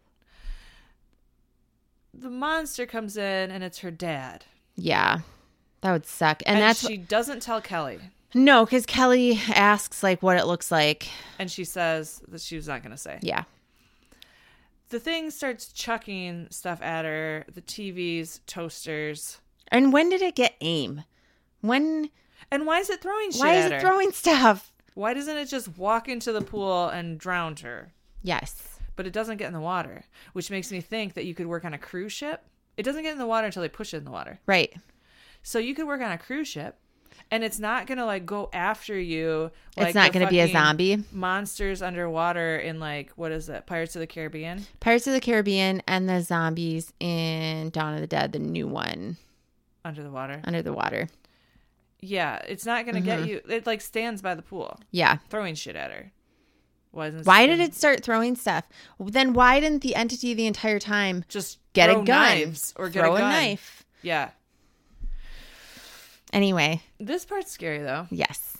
Speaker 2: The monster comes in and it's her dad.
Speaker 1: Yeah. That would suck. And,
Speaker 2: And
Speaker 1: that's
Speaker 2: she doesn't tell Kelly.
Speaker 1: no, because Kelly asks like what it looks like.
Speaker 2: And she says that she was not going to say.
Speaker 1: Yeah.
Speaker 2: The thing starts chucking stuff at her. The T Vs, toasters.
Speaker 1: And when did it get aim? When?
Speaker 2: And why is it throwing shit
Speaker 1: Why is
Speaker 2: at
Speaker 1: it
Speaker 2: her?
Speaker 1: throwing stuff?
Speaker 2: Why doesn't it just walk into the pool and drown her?
Speaker 1: Yes.
Speaker 2: But it doesn't get in the water, which makes me think that you could work on a cruise ship. It doesn't get in the water until they push it in the water.
Speaker 1: Right.
Speaker 2: So you could work on a cruise ship, and it's not going to, like, go after you. Like
Speaker 1: It's not
Speaker 2: the
Speaker 1: going to be a
Speaker 2: fucking
Speaker 1: zombie.
Speaker 2: Monsters underwater in, like, what is it? Pirates of the Caribbean?
Speaker 1: Pirates of the Caribbean and the zombies in Dawn of the Dead, the new one,
Speaker 2: Under the water.
Speaker 1: under the water.
Speaker 2: Yeah, it's not going to
Speaker 1: Mm-hmm.
Speaker 2: get you. It, like, stands by the pool,
Speaker 1: Yeah.
Speaker 2: throwing shit at her. Why, isn't
Speaker 1: Why did it start throwing stuff? Then why didn't the entity the entire time
Speaker 2: just
Speaker 1: get
Speaker 2: throw
Speaker 1: a gun
Speaker 2: knives or get
Speaker 1: throw
Speaker 2: a, gun?
Speaker 1: knife?
Speaker 2: Yeah.
Speaker 1: Anyway,
Speaker 2: This part's scary, though.
Speaker 1: yes.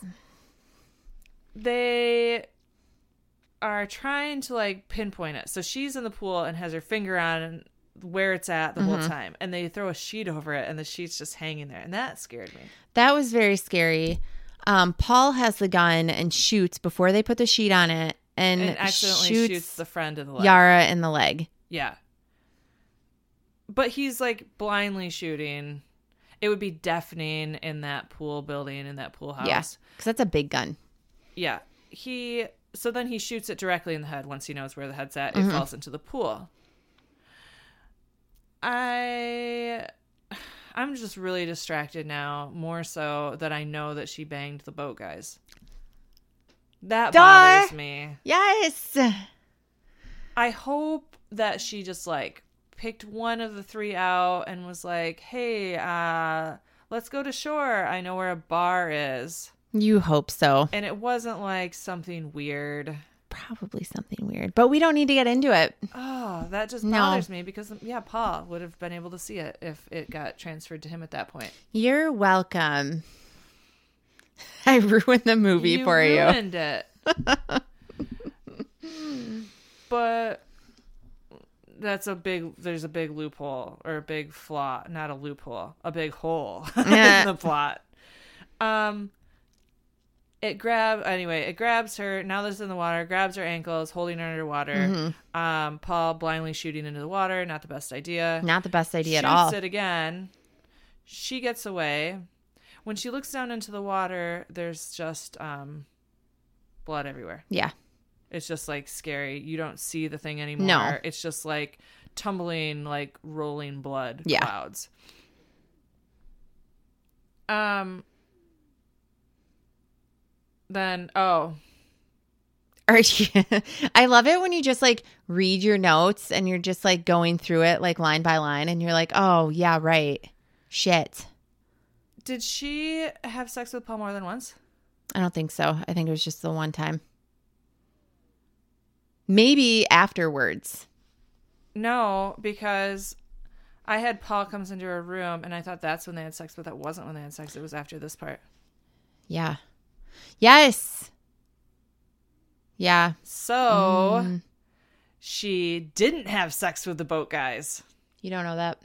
Speaker 2: They are trying to, like, pinpoint it. So she's in the pool and has her finger on where it's at the
Speaker 1: Mm-hmm.
Speaker 2: whole time. And they throw a sheet over it, and the sheet's just hanging there. And that scared me.
Speaker 1: That was very scary. Um, Paul has the gun and shoots before they put the sheet on it and,
Speaker 2: And accidentally
Speaker 1: shoots,
Speaker 2: shoots, the friend in the leg.
Speaker 1: Yara in the leg.
Speaker 2: Yeah. But he's, like, blindly shooting. It would be deafening in that pool building, in that pool house.
Speaker 1: Yeah, because that's a big gun.
Speaker 2: Yeah. He so then he shoots it directly in the head. Once he knows where the head's at,
Speaker 1: Mm-hmm.
Speaker 2: it falls into the pool. I I'm just really distracted now, more so that I know that she banged the boat guys. That
Speaker 1: Duh.
Speaker 2: bothers me.
Speaker 1: Yes.
Speaker 2: I hope that she just, like, picked one of the three out and was like, hey, uh, let's go to shore. I know where a bar is.
Speaker 1: You hope so.
Speaker 2: And it wasn't, like, something weird.
Speaker 1: Probably something weird, but we don't need to get into it.
Speaker 2: Oh, that just
Speaker 1: No.
Speaker 2: bothers me because, yeah, Paul would have been able to see it if it got transferred to him at that point.
Speaker 1: You're welcome. I ruined the movie
Speaker 2: you
Speaker 1: for you.
Speaker 2: ruined it. But that's a big, there's a big loophole or a big flaw, not a loophole, a big hole in the plot. Um, it grab anyway, it grabs her, now that it's in the water, grabs her ankles, holding her underwater.
Speaker 1: Mm-hmm.
Speaker 2: Um, Paul blindly shooting into the water, not the best idea.
Speaker 1: Not the best idea
Speaker 2: Shoots
Speaker 1: at all.
Speaker 2: it again. She gets away. When she looks down into the water, there's just um, blood everywhere.
Speaker 1: Yeah.
Speaker 2: It's just like scary. You don't see the thing anymore.
Speaker 1: No.
Speaker 2: It's just like tumbling, like rolling blood
Speaker 1: Yeah.
Speaker 2: clouds. Um. Then, oh,
Speaker 1: Or I love it when you just like read your notes and you're just like going through it like line by line and you're like, oh, yeah, right. Shit.
Speaker 2: did she have sex with Paul more than once?
Speaker 1: I don't think so. I think it was just the one time. Maybe afterwards.
Speaker 2: No, because I had Paul comes into her room and I thought that's when they had sex, but that wasn't when they had sex. It was after this part.
Speaker 1: Yeah. Yes. Yeah.
Speaker 2: So
Speaker 1: Mm.
Speaker 2: she didn't have sex with the boat guys.
Speaker 1: You don't know that.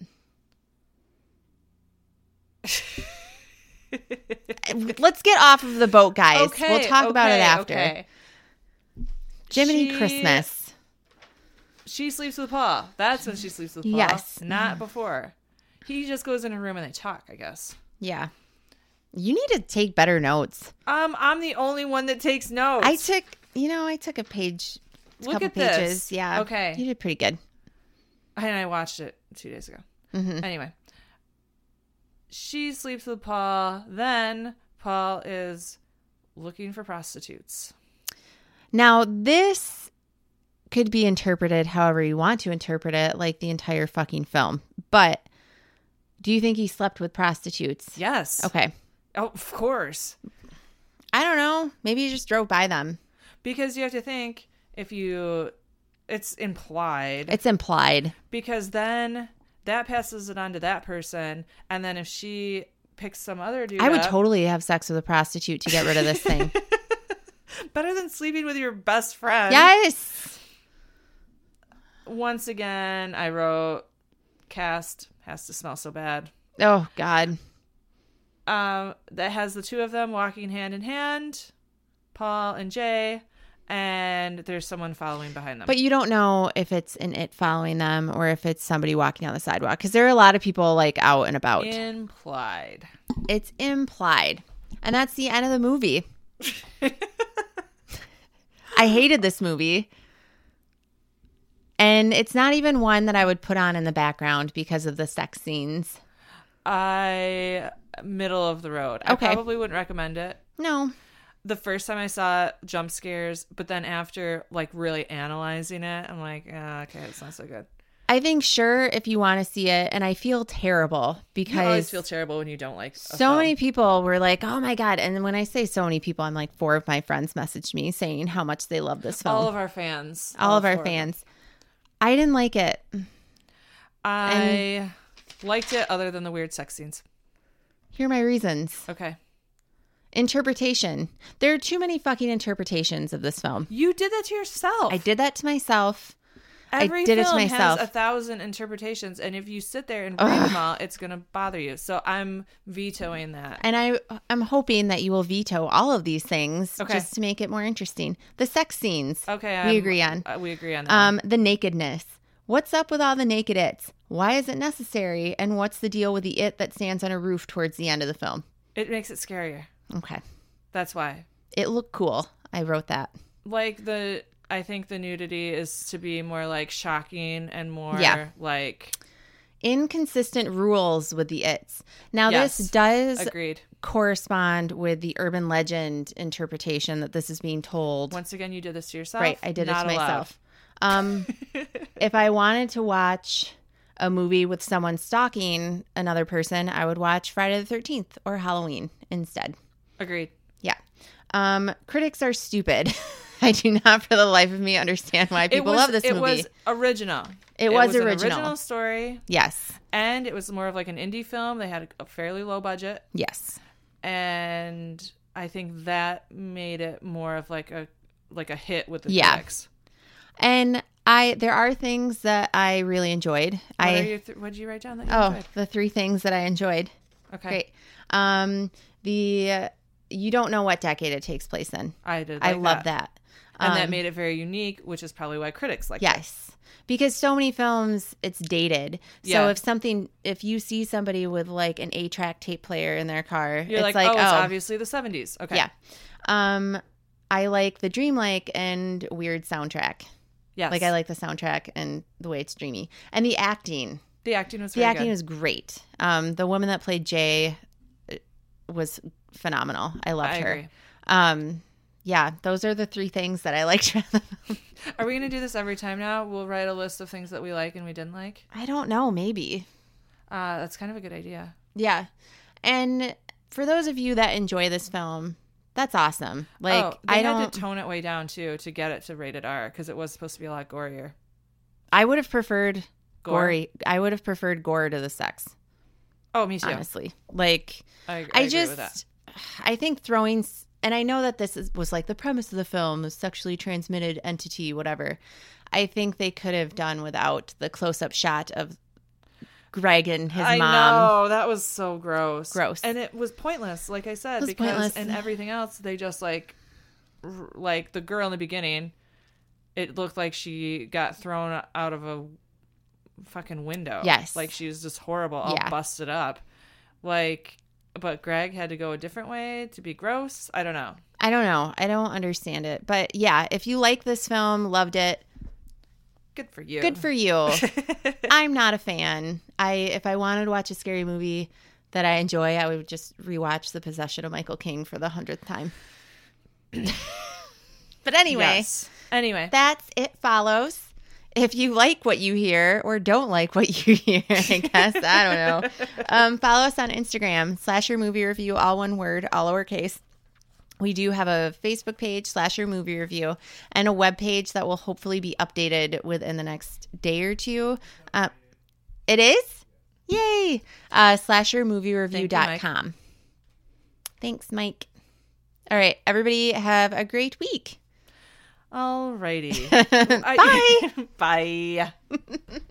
Speaker 1: Let's get off of the boat guys.
Speaker 2: Okay,
Speaker 1: we'll talk about it
Speaker 2: okay,
Speaker 1: after.
Speaker 2: okay.
Speaker 1: Jiminy
Speaker 2: She-
Speaker 1: Christmas.
Speaker 2: She sleeps with Paul. That's when she sleeps with Paul.
Speaker 1: Yes.
Speaker 2: Not before. He just goes in her room and they talk, I guess.
Speaker 1: Yeah. You need to take better notes.
Speaker 2: Um, I'm the only one that takes notes.
Speaker 1: I took, you know, I took a page, a
Speaker 2: Look
Speaker 1: couple
Speaker 2: at this.
Speaker 1: pages. Yeah.
Speaker 2: Okay.
Speaker 1: You did pretty good.
Speaker 2: And I watched it two days ago.
Speaker 1: hmm
Speaker 2: Anyway. She sleeps with Paul. Then Paul is looking for prostitutes.
Speaker 1: Now, this could be interpreted however you want to interpret it, like the entire fucking film. But do you think he slept with prostitutes?
Speaker 2: Yes.
Speaker 1: Okay.
Speaker 2: Oh, of course.
Speaker 1: I don't know. Maybe he just drove by them.
Speaker 2: Because you have to think if you, it's implied.
Speaker 1: It's implied.
Speaker 2: Because then that passes it on to that person. And then if she picks some other dude
Speaker 1: I would
Speaker 2: up-
Speaker 1: totally have sex with a prostitute to get rid of this thing.
Speaker 2: Better than sleeping with your best friend.
Speaker 1: Yes.
Speaker 2: Once again, I wrote cast has to smell so bad.
Speaker 1: Oh, God.
Speaker 2: Um, that has the two of them walking hand in hand, Paul and Jay, and there's someone following behind them.
Speaker 1: But you don't know if it's an it following them or if it's somebody walking down the sidewalk because there are a lot of people like out and about.
Speaker 2: Implied.
Speaker 1: It's implied. And that's the end of the movie. I hated this movie. And it's not even one that I would put on in the background because of the sex scenes.
Speaker 2: I middle of the road. I
Speaker 1: Okay.
Speaker 2: probably wouldn't recommend it.
Speaker 1: No.
Speaker 2: The first time I saw it, jump scares, but then after like really analyzing it, I'm like, ah, okay, it's not so good.
Speaker 1: I think sure if you want to see it, and I feel terrible
Speaker 2: You always
Speaker 1: because
Speaker 2: feel terrible when you don't like a
Speaker 1: so
Speaker 2: film.
Speaker 1: many people were like, oh my God. And then when I say so many people, I'm like, four of my friends messaged me saying how much they love this film.
Speaker 2: All of our fans.
Speaker 1: All of our
Speaker 2: four
Speaker 1: fans. I didn't like it.
Speaker 2: I liked it other than the weird sex scenes.
Speaker 1: Here are my reasons.
Speaker 2: Okay.
Speaker 1: Interpretation. There are too many fucking interpretations of this film.
Speaker 2: You did that to yourself.
Speaker 1: I did that to myself.
Speaker 2: Every
Speaker 1: I did it to
Speaker 2: film
Speaker 1: myself.
Speaker 2: has a thousand interpretations, and if you sit there and read them all, it's going to bother you. So I'm vetoing that.
Speaker 1: And I, I'm hoping that you will veto all of these things
Speaker 2: Okay.
Speaker 1: just to make it more interesting. The sex scenes.
Speaker 2: Okay.
Speaker 1: We
Speaker 2: I'm-
Speaker 1: agree on.
Speaker 2: uh, we agree on that.
Speaker 1: Um, the nakedness. What's up with all the naked its? Why is it necessary? And what's the deal with the it that stands on a roof towards the end of the film?
Speaker 2: It makes it scarier.
Speaker 1: Okay.
Speaker 2: That's why.
Speaker 1: It looked cool. I wrote that.
Speaker 2: Like the, I think the nudity is to be more like shocking and more
Speaker 1: Yeah.
Speaker 2: like
Speaker 1: Inconsistent rules with the its. Now,
Speaker 2: Yes.
Speaker 1: this does
Speaker 2: agreed.
Speaker 1: correspond with the urban legend interpretation that this is being told.
Speaker 2: Once again, you did this to yourself.
Speaker 1: Right, I did
Speaker 2: Not
Speaker 1: it to
Speaker 2: allowed.
Speaker 1: myself. Um, if I wanted to watch a movie with someone stalking another person, I would watch Friday the thirteenth or Halloween instead.
Speaker 2: Agreed.
Speaker 1: Yeah. Um, critics are stupid. I do not for the life of me understand why people
Speaker 2: it was,
Speaker 1: love this
Speaker 2: it
Speaker 1: movie.
Speaker 2: was original.
Speaker 1: It was
Speaker 2: an
Speaker 1: original.
Speaker 2: original story,
Speaker 1: Yes.
Speaker 2: and it was more of like an indie film. They had a fairly low budget,
Speaker 1: Yes.
Speaker 2: and I think that made it more of like a like a hit with the
Speaker 1: Yeah.
Speaker 2: critics.
Speaker 1: And I there are things that I really enjoyed.
Speaker 2: What,
Speaker 1: I
Speaker 2: are your th- what did you write down that you
Speaker 1: Oh,
Speaker 2: enjoyed?
Speaker 1: the three things that I enjoyed.
Speaker 2: Okay,
Speaker 1: Great. Um, the uh, you don't know what decade it takes place in.
Speaker 2: I did.
Speaker 1: I
Speaker 2: like
Speaker 1: love that.
Speaker 2: And that
Speaker 1: Um,
Speaker 2: made it very unique, which is probably why critics like it.
Speaker 1: Yes. Because so many films, it's dated. So
Speaker 2: Yeah.
Speaker 1: if something, if you see somebody with like an eight-track tape player in their car,
Speaker 2: You're
Speaker 1: it's
Speaker 2: like,
Speaker 1: like,
Speaker 2: oh,
Speaker 1: oh,
Speaker 2: it's obviously the seventies. Okay.
Speaker 1: yeah. Um, I like the dreamlike and weird soundtrack.
Speaker 2: Yes.
Speaker 1: Like I like the soundtrack and the way it's dreamy. And the acting.
Speaker 2: the acting was
Speaker 1: The
Speaker 2: very
Speaker 1: acting
Speaker 2: good.
Speaker 1: was great. Um, the woman that played Jay was phenomenal. I loved
Speaker 2: I
Speaker 1: her.
Speaker 2: agree.
Speaker 1: Um, yeah, those are the three things that I liked about the film.
Speaker 2: Are we going to do this every time now? We'll write a list of things that we like and we didn't like.
Speaker 1: I don't know, maybe.
Speaker 2: Uh, that's kind of a good idea.
Speaker 1: Yeah. And for those of you that enjoy this film, that's awesome. Like,
Speaker 2: oh, they
Speaker 1: I
Speaker 2: had
Speaker 1: don't,
Speaker 2: to tone it way down too to get it to rated R because it was supposed to be a lot gorier.
Speaker 1: I would have preferred
Speaker 2: Gore?
Speaker 1: gory. I would have preferred gore to the sex,
Speaker 2: Oh, me too.
Speaker 1: honestly. Like,
Speaker 2: I, I,
Speaker 1: I,
Speaker 2: agree
Speaker 1: just,
Speaker 2: with that.
Speaker 1: I think throwing, s- and I know that this is, was like the premise of the film, a sexually transmitted entity, whatever. I think they could have done without the close-up shot of Greg and his
Speaker 2: I
Speaker 1: mom.
Speaker 2: know that was so gross.
Speaker 1: Gross.
Speaker 2: And it was pointless, like I said,
Speaker 1: It was
Speaker 2: because
Speaker 1: pointless.
Speaker 2: and everything else they just like, r- like the girl in the beginning, it looked like she got thrown out of a fucking window.
Speaker 1: Yes.
Speaker 2: like she was just horrible, all
Speaker 1: Yeah.
Speaker 2: busted up. Like, but Greg had to go a different way to be gross. I don't know.
Speaker 1: I don't know. I don't understand it. But yeah, if you like this film, loved it,
Speaker 2: Good for you.
Speaker 1: good for you. I'm not a fan. I if I wanted to watch a scary movie that I enjoy, I would just rewatch The Possession of Michael King for the hundredth time. But anyway,
Speaker 2: Yes. Anyway,
Speaker 1: that's It Follows. If you like what you hear or don't like what you hear, I guess, I don't know. Um, follow us on Instagram, Slasher Movie Review, all one word, all lowercase. We do have a Facebook page, Slasher Movie Review, and a web page that will hopefully be updated within the next day or two. Uh, it is? Yay! Uh, slasher movie review dot com. Thanks, Mike. All right, everybody have a great week.
Speaker 2: alrighty.
Speaker 1: Bye.
Speaker 2: Bye.